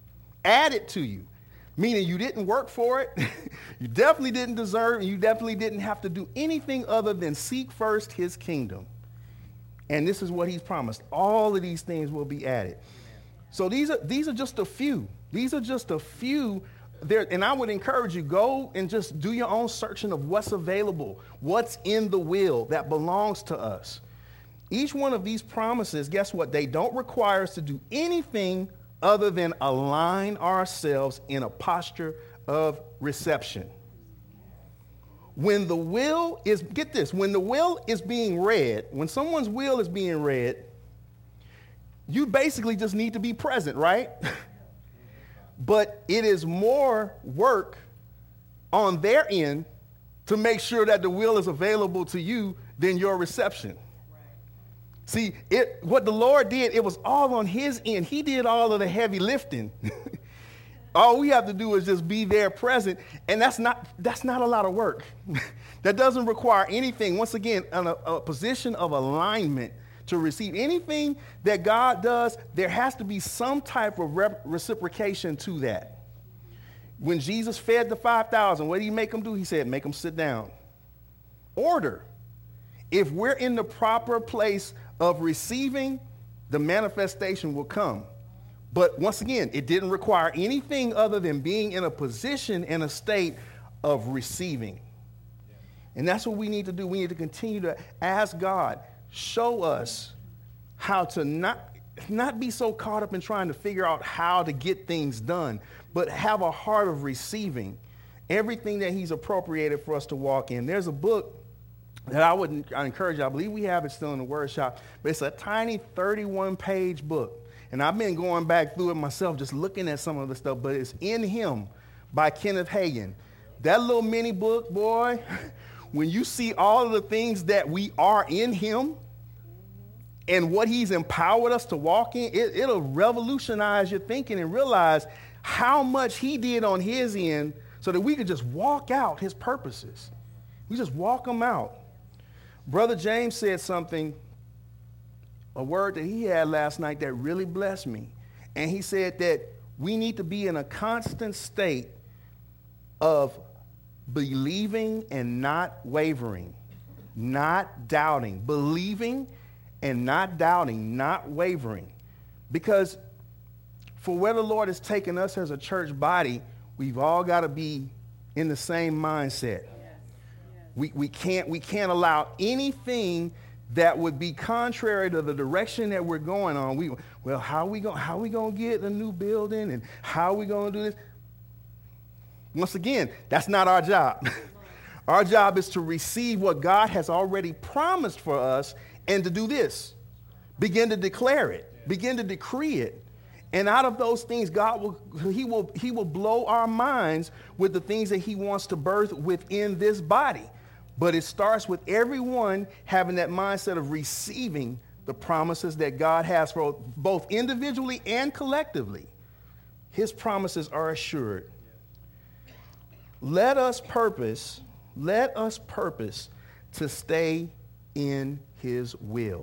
to you, meaning you didn't work for it. You definitely didn't deserve it. You definitely didn't have to do anything other than seek first his kingdom. And this is what he's promised. All of these things will be added. So these are just a few. These are just a few there. And I would encourage you, go and just do your own searching of what's available, what's in the will that belongs to us. Each one of these promises, guess what? They don't require us to do anything other than align ourselves in a posture of reception. When the will is, get this, when the will is being read, when someone's will is being read, you basically just need to be present, right? But it is more work on their end to make sure that the will is available to you than your reception. See, what the Lord did, it was all on his end. He did all of the heavy lifting. All we have to do is just be there present, and that's not a lot of work. That doesn't require anything. Once again, a position of alignment to receive anything that God does, there has to be some type of reciprocation to that. When Jesus fed the 5,000, what did he make them do? He said, make them sit down. Order. If we're in the proper place of receiving, the manifestation will come. But once again, it didn't require anything other than being in a position and a state of receiving. And that's what we need to do. We need to continue to ask God, show us how to not be so caught up in trying to figure out how to get things done, but have a heart of receiving everything that he's appropriated for us to walk in. There's a book that I encourage you. I believe we have it still in the workshop, but it's a tiny 31-page book. And I've been going back through it myself, just looking at some of the stuff, but it's In Him by Kenneth Hagin. That little mini book, boy, when you see all of the things that we are in him and what he's empowered us to walk in, it'll revolutionize your thinking and realize how much he did on his end so that we could just walk out his purposes. We just walk them out. Brother James said something, a word that he had last night that really blessed me. And he said that we need to be in a constant state of believing and not wavering, not doubting, believing and not doubting, not wavering. Because for where the Lord has taken us as a church body, we've all got to be in the same mindset. We can't allow anything that would be contrary to the direction that we're going on. How are we going to get a new building, and how are we going to do this? Once again, that's not our job. Our job is to receive what God has already promised for us and to do this. Begin to declare it. Begin to decree it. And out of those things, God will blow our minds with the things that he wants to birth within this body. But it starts with everyone having that mindset of receiving the promises that God has for both individually and collectively. His promises are assured. Let us purpose to stay in his will.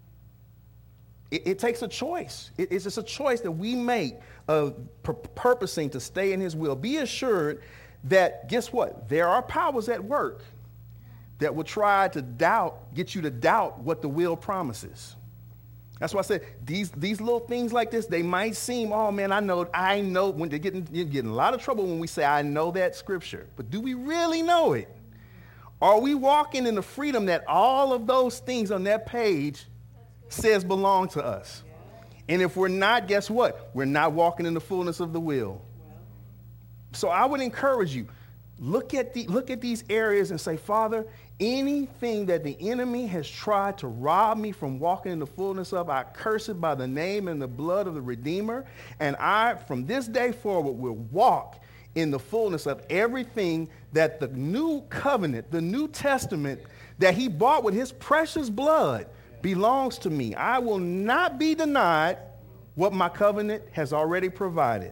It takes a choice. It's just a choice that we make of purposing to stay in his will. Be assured that, guess what? There are powers at work that will try to get you to doubt what the will promises. That's why I said these little things like this, they might seem, oh man, I know when you're getting a lot of trouble when we say, I know that scripture. But do we really know it? Are we walking in the freedom that all of those things on that page says belong to us? And if we're not, guess what? We're not walking in the fullness of the will. So I would encourage you, look at these areas and say, Father, anything that the enemy has tried to rob me from walking in the fullness of, I curse it by the name and the blood of the Redeemer. And I, from this day forward, will walk in the fullness of everything that the new covenant, the New Testament that he bought with his precious blood belongs to me. I will not be denied what my covenant has already provided.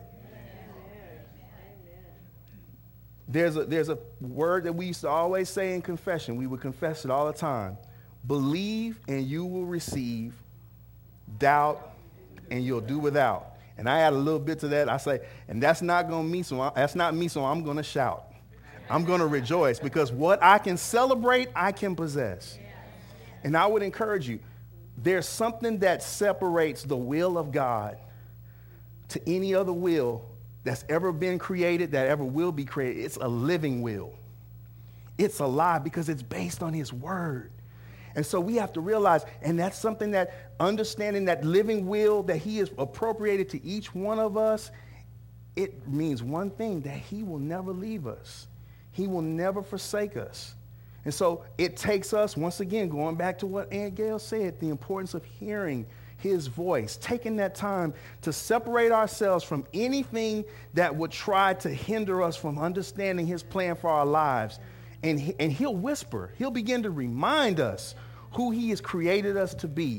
There's a word that we used to always say in confession. We would confess it all the time. Believe and you will receive. Doubt and you'll do without. And I add a little bit to that. I say, and that's not me, so I'm going to shout. I'm going to rejoice because what I can celebrate, I can possess. And I would encourage you, there's something that separates the will of God to any other will that's ever been created, that ever will be created. It's a living will. It's alive because it's based on his word. And so we have to realize, and that's something that understanding that living will that he has appropriated to each one of us, it means one thing, that he will never leave us. He will never forsake us. And so it takes us, once again, going back to what Aunt Gail said, the importance of hearing his voice, taking that time to separate ourselves from anything that would try to hinder us from understanding his plan for our lives. And he'll whisper, he'll begin to remind us who he has created us to be.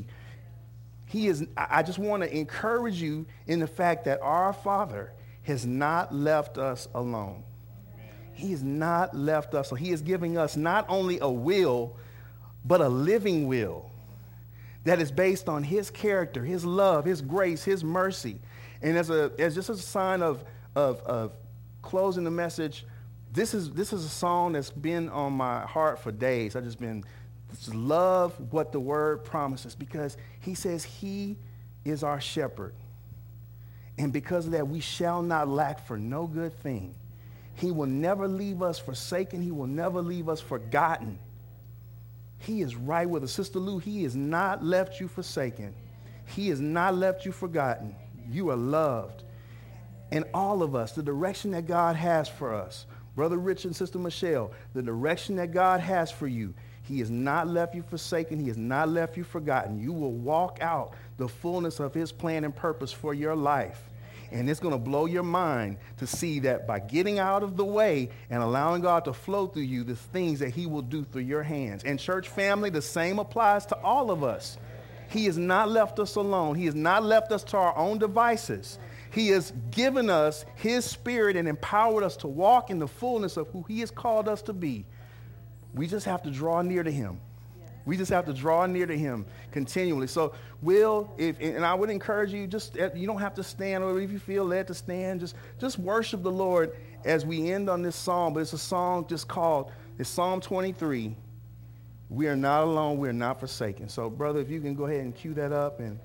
I just want to encourage you in the fact that our Father has not left us alone. He has not left us. So he is giving us not only a will, but a living will that is based on his character, his love, his grace, his mercy. And as just a sign of closing the message, this is a song that's been on my heart for days. I just love what the word promises, because he says he is our shepherd. And because of that, we shall not lack for no good thing. He will never leave us forsaken. He will never leave us forgotten. He is right with us. Sister Lou, he has not left you forsaken. He has not left you forgotten. You are loved. And all of us, the direction that God has for us, Brother Rich and Sister Michelle, the direction that God has for you, he has not left you forsaken. He has not left you forgotten. You will walk out the fullness of his plan and purpose for your life. And it's going to blow your mind to see that by getting out of the way and allowing God to flow through you, the things that he will do through your hands. And church family, the same applies to all of us. He has not left us alone. He has not left us to our own devices. He has given us his spirit and empowered us to walk in the fullness of who he has called us to be. We just have to draw near to him. We just have to draw near to him continually. So and I would encourage you, you don't have to stand, or if you feel led to stand, just worship the Lord as we end on this song. But it's a song it's Psalm 23. We are not alone, we are not forsaken. So brother, if you can go ahead and cue that up and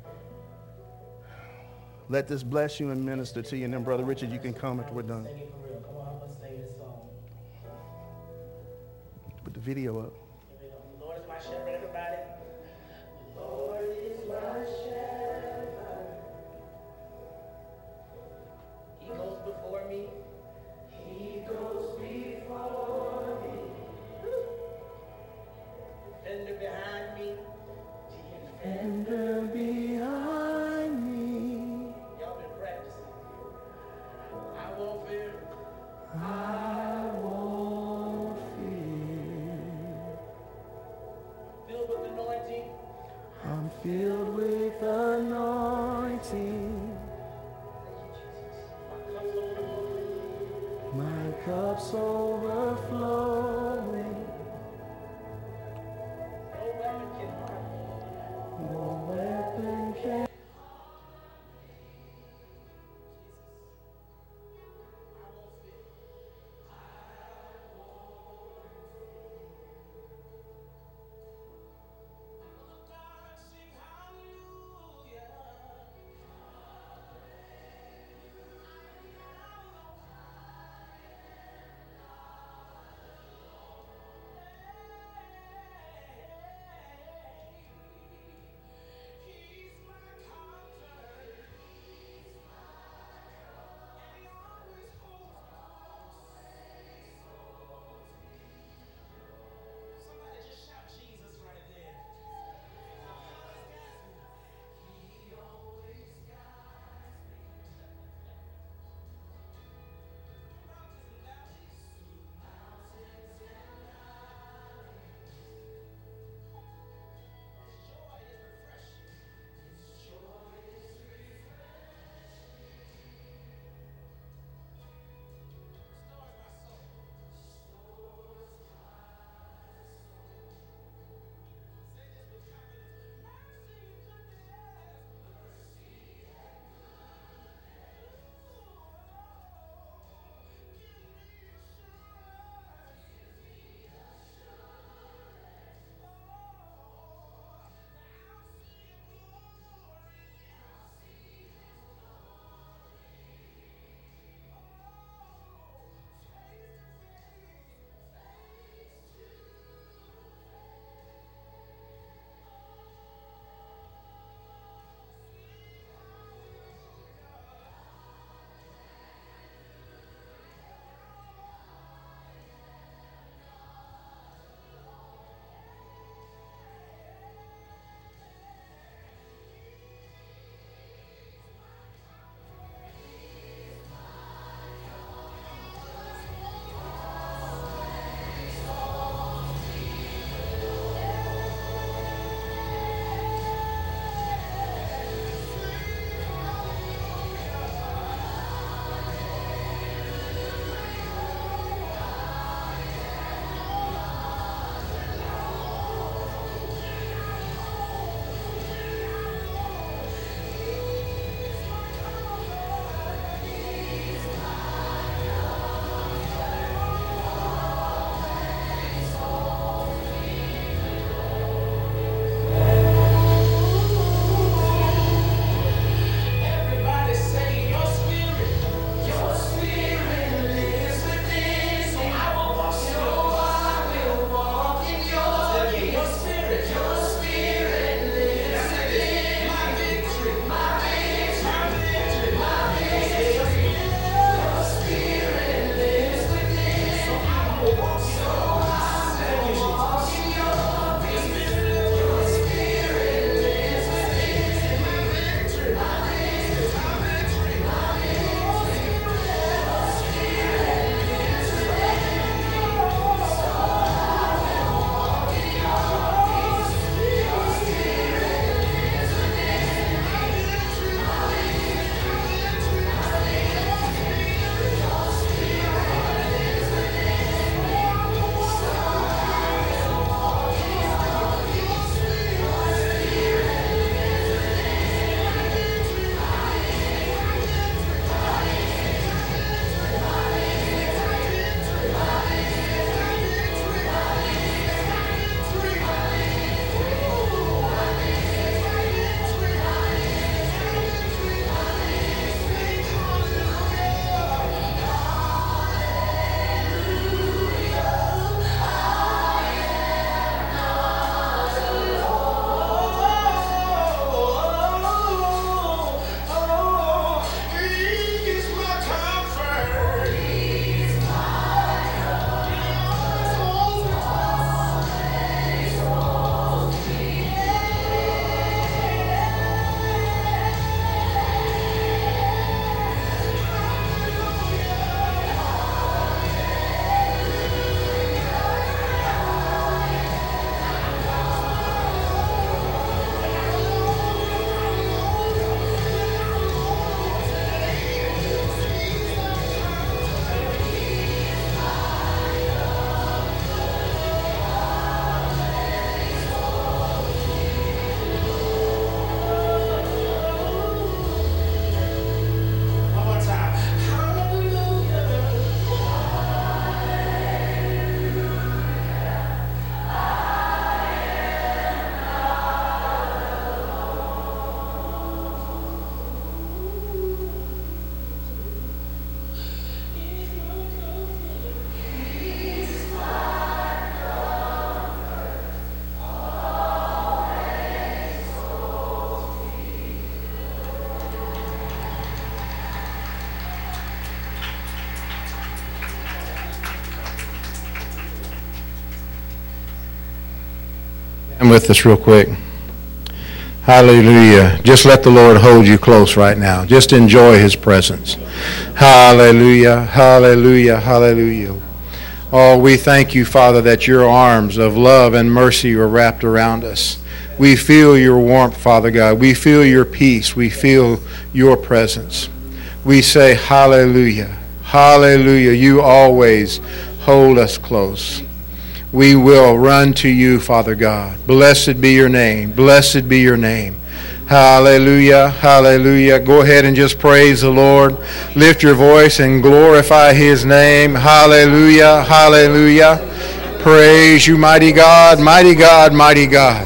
let this bless you and minister to you. And then brother Richard, you can come after we're done. Put the video up. Lord is my shepherd, everybody. Lord is my shepherd. He goes before me. He goes before me. Defender behind me. Defender behind me. Y'all been practicing. I won't fear. I won't fear. Filled with anointing. I'm filled with anointing. My cup's overflowing. No weapon can. with us real quick? Hallelujah. Just let the Lord hold you close right now. Just enjoy his presence. Hallelujah, hallelujah, hallelujah. Oh, we thank you, Father, that your arms of love and mercy are wrapped around us. We feel your warmth, Father God. We feel your peace. We feel your presence. We say hallelujah, hallelujah. You always hold us close. We will run to you, Father God. Blessed be your name. Blessed be your name. Hallelujah, hallelujah. Go ahead and just praise the Lord. Lift your voice and glorify his name. Hallelujah, hallelujah. Praise you, mighty God, mighty God, mighty God.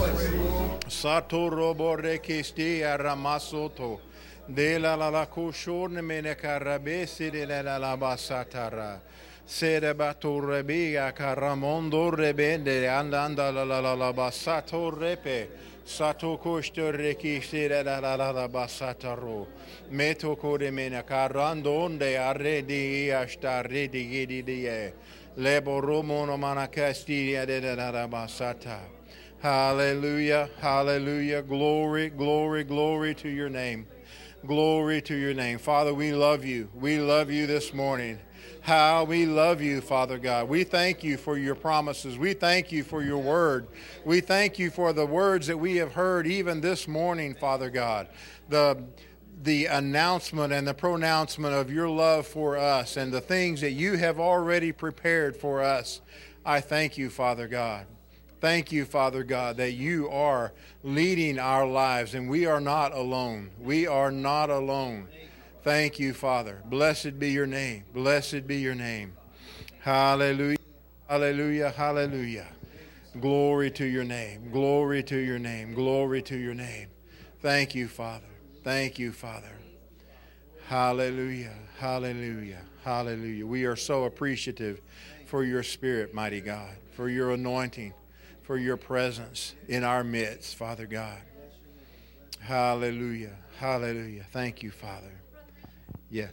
Sede baturebia caramondo rebende andanda la basato repe sato costo requisire la basataro meto codemena carando onde arredi asta redi die lebo romono manacastia de la basata. Hallelujah, hallelujah, glory, glory, glory to your name. Glory to your name. Father, we love you. We love you this morning. How we love you, Father God. We thank you for your promises. We thank you for your word. We thank you for the words that we have heard even this morning, Father God. The announcement and the pronouncement of your love for us and the things that you have already prepared for us. I thank you, Father God. Thank you, Father God, that you are leading our lives and we are not alone. We are not alone. Thank you, Father. Blessed be your name. Blessed be your name. Hallelujah. Hallelujah. Hallelujah. Glory to your name. Glory to your name. Glory to your name. Thank you, Father. Thank you, Father. Hallelujah. Hallelujah. Hallelujah. We are so appreciative for your spirit, mighty God, for your anointing, for your presence in our midst, Father God. Hallelujah. Hallelujah. Thank you, Father. Yes.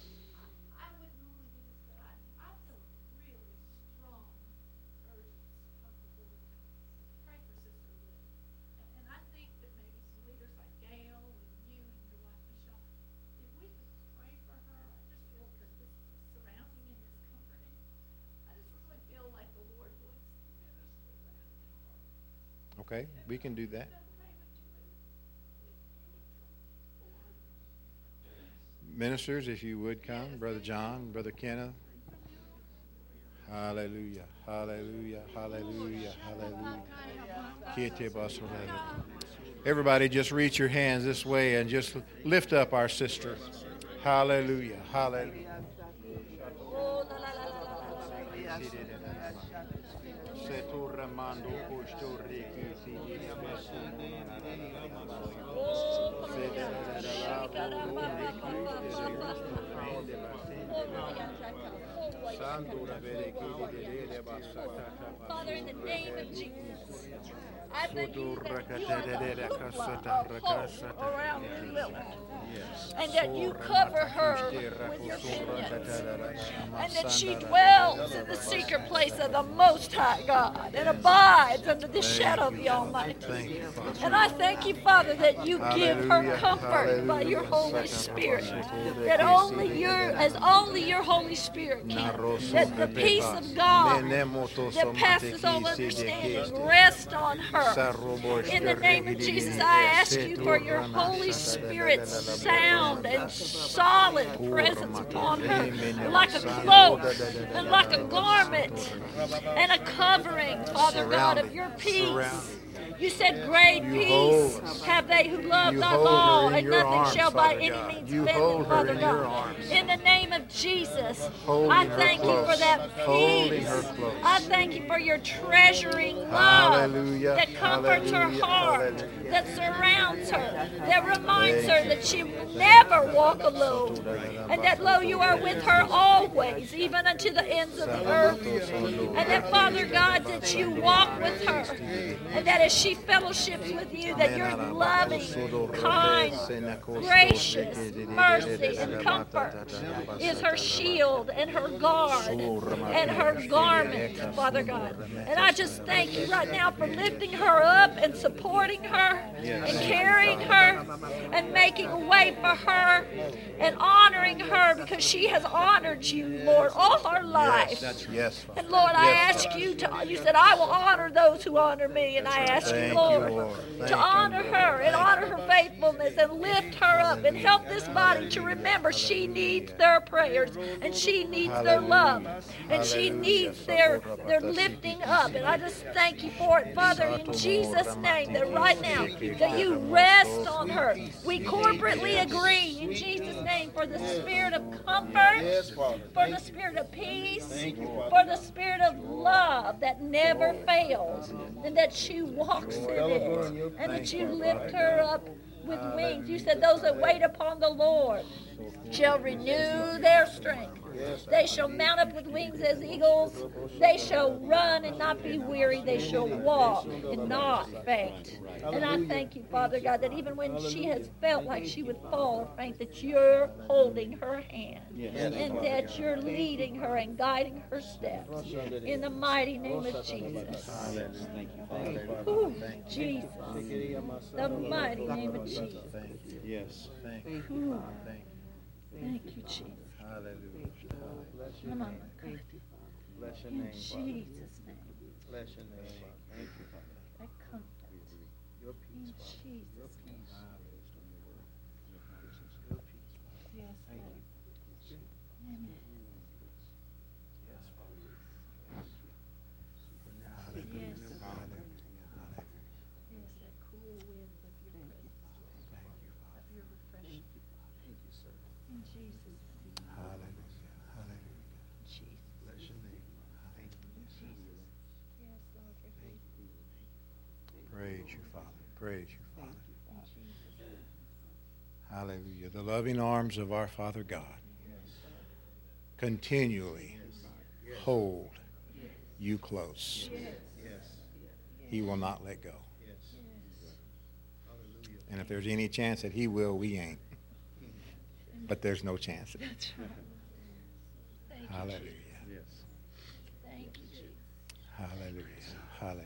Okay, we can do that. Ministers, if you would come, Brother John, Brother Kenneth. Hallelujah, hallelujah, hallelujah, hallelujah. Everybody just reach your hands this way and just lift up our sister. Hallelujah, hallelujah. Father, in the name of Jesus, I thank you that you are the hope around Lily, and that you cover her with your pinions, and that she dwells in the secret place of the Most High God and abides under the shadow of the Almighty. And I thank you, Father, that you give her comfort by your Holy Spirit, that only your Holy Spirit can, that the peace of God that passes all understanding rest on her. In the name of Jesus, I ask you for your Holy Spirit's sound and solid presence upon her, like a cloak and like a garment and a covering, Father God, of your peace. You said, great peace have they who love thy law, and nothing shall by any means offend them, Father God. In the name of Jesus, I thank you for that peace. I thank you for your treasuring love that comforts her heart, that surrounds her, that reminds her that she will never walk alone, and that, lo, you are with her always, even unto the ends of the earth. And that, Father God, that you walk with her, and that as she she fellowships with you, that you're loving, kind, gracious, mercy, and comfort is her shield and her guard and her garment, Father God. And I just thank you right now for lifting her up and supporting her and carrying her and making a way for her and honoring her, because she has honored you, Lord, all her life. Yes. And Lord, I ask you to, you said, I will honor those who honor me. And I ask you, Lord, to honor her and honor her faithfulness and lift her up and help this body to remember she needs their prayers and she needs their love and she needs their lifting up. And I just thank you for it, Father, in Jesus' name, that right now that you rest on her. We corporately agree in Jesus' name for the spirit of comfort, for the spirit of peace, for the spirit of love that never fails, and that she walks in it, and that you lift her up with wings. You said those that wait upon the Lord shall renew their strength. They shall mount up with wings as eagles. They shall run and not be weary. They shall walk and not faint. And I thank you, Father God, that even when she has felt like she would fall or faint, that you're holding her hand and that you're leading her and guiding her steps in the mighty name of Jesus. Ooh, Jesus. The mighty name of Jesus. Yes. Ooh. Thank you, Jesus. Hallelujah. Come on. Bless your In name, Jesus' Father. name. Bless your name, Father. Thank you, Father. That comfort. Your In peace, Father. Jesus' name. Yes, Lord. Amen. Yes, Father. Yes. Yes, that cool wind of your presence, of your refreshing. In Jesus' name. Hallelujah. Hallelujah. Jesus. Bless your name. Thank you. Jesus. Yes, Lord. Praise you, Father. Praise you, Father. In Jesus' name. Hallelujah. The loving arms of our Father God continually hold you close. He will not let go. And if there's any chance that he will, we ain't. But there's no chance. That's right. Thank you, Hallelujah. Jesus. Thank you, Jesus. Hallelujah. Hallelujah.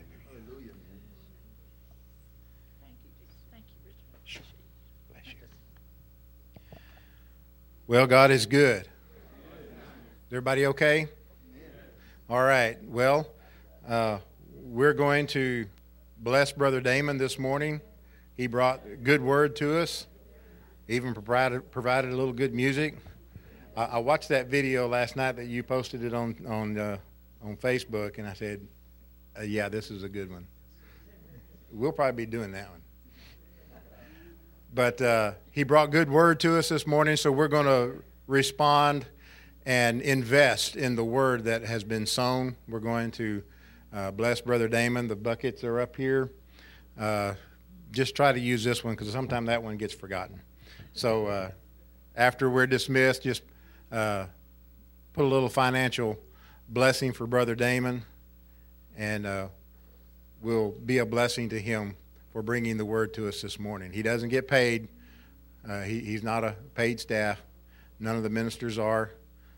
Thank you, Jesus. Thank you, Richard. Bless you. Well, God is good. Is everybody okay? All right. Well, we're going to bless Brother Damon this morning. He brought a good word to us, even provided a little good music. I watched that video last night that you posted it on Facebook, and I said, yeah, this is a good one. We'll probably be doing that one. But he brought good word to us this morning, so we're going to respond and invest in the word that has been sown. We're going to bless Brother Damon. The buckets are up here. Just try to use this one because sometimes that one gets forgotten. So after we're dismissed, just put a little financial blessing for Brother Damon, and we'll be a blessing to him for bringing the word to us this morning. He doesn't get paid. He's not a paid staff. None of the ministers are.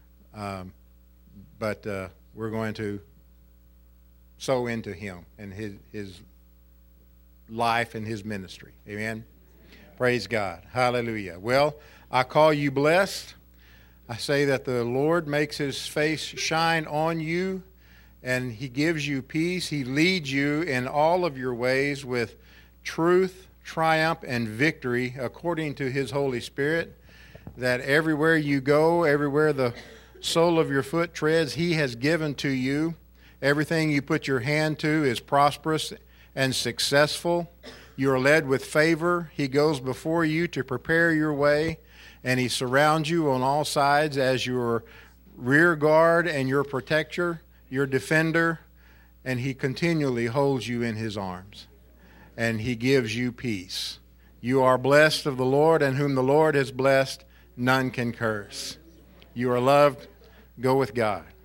But we're going to sow into him and his life and his ministry. Amen. Praise God. Hallelujah. Well, I call you blessed. I say that the Lord makes his face shine on you and he gives you peace. He leads you in all of your ways with truth, triumph, and victory according to his Holy Spirit, that everywhere you go, everywhere the sole of your foot treads, he has given to you. Everything you put your hand to is prosperous and successful. You are led with favor. He goes before you to prepare your way, and he surrounds you on all sides as your rear guard and your protector, your defender, and he continually holds you in his arms, and he gives you peace. You are blessed of the Lord, and whom the Lord has blessed, none can curse. You are loved. Go with God.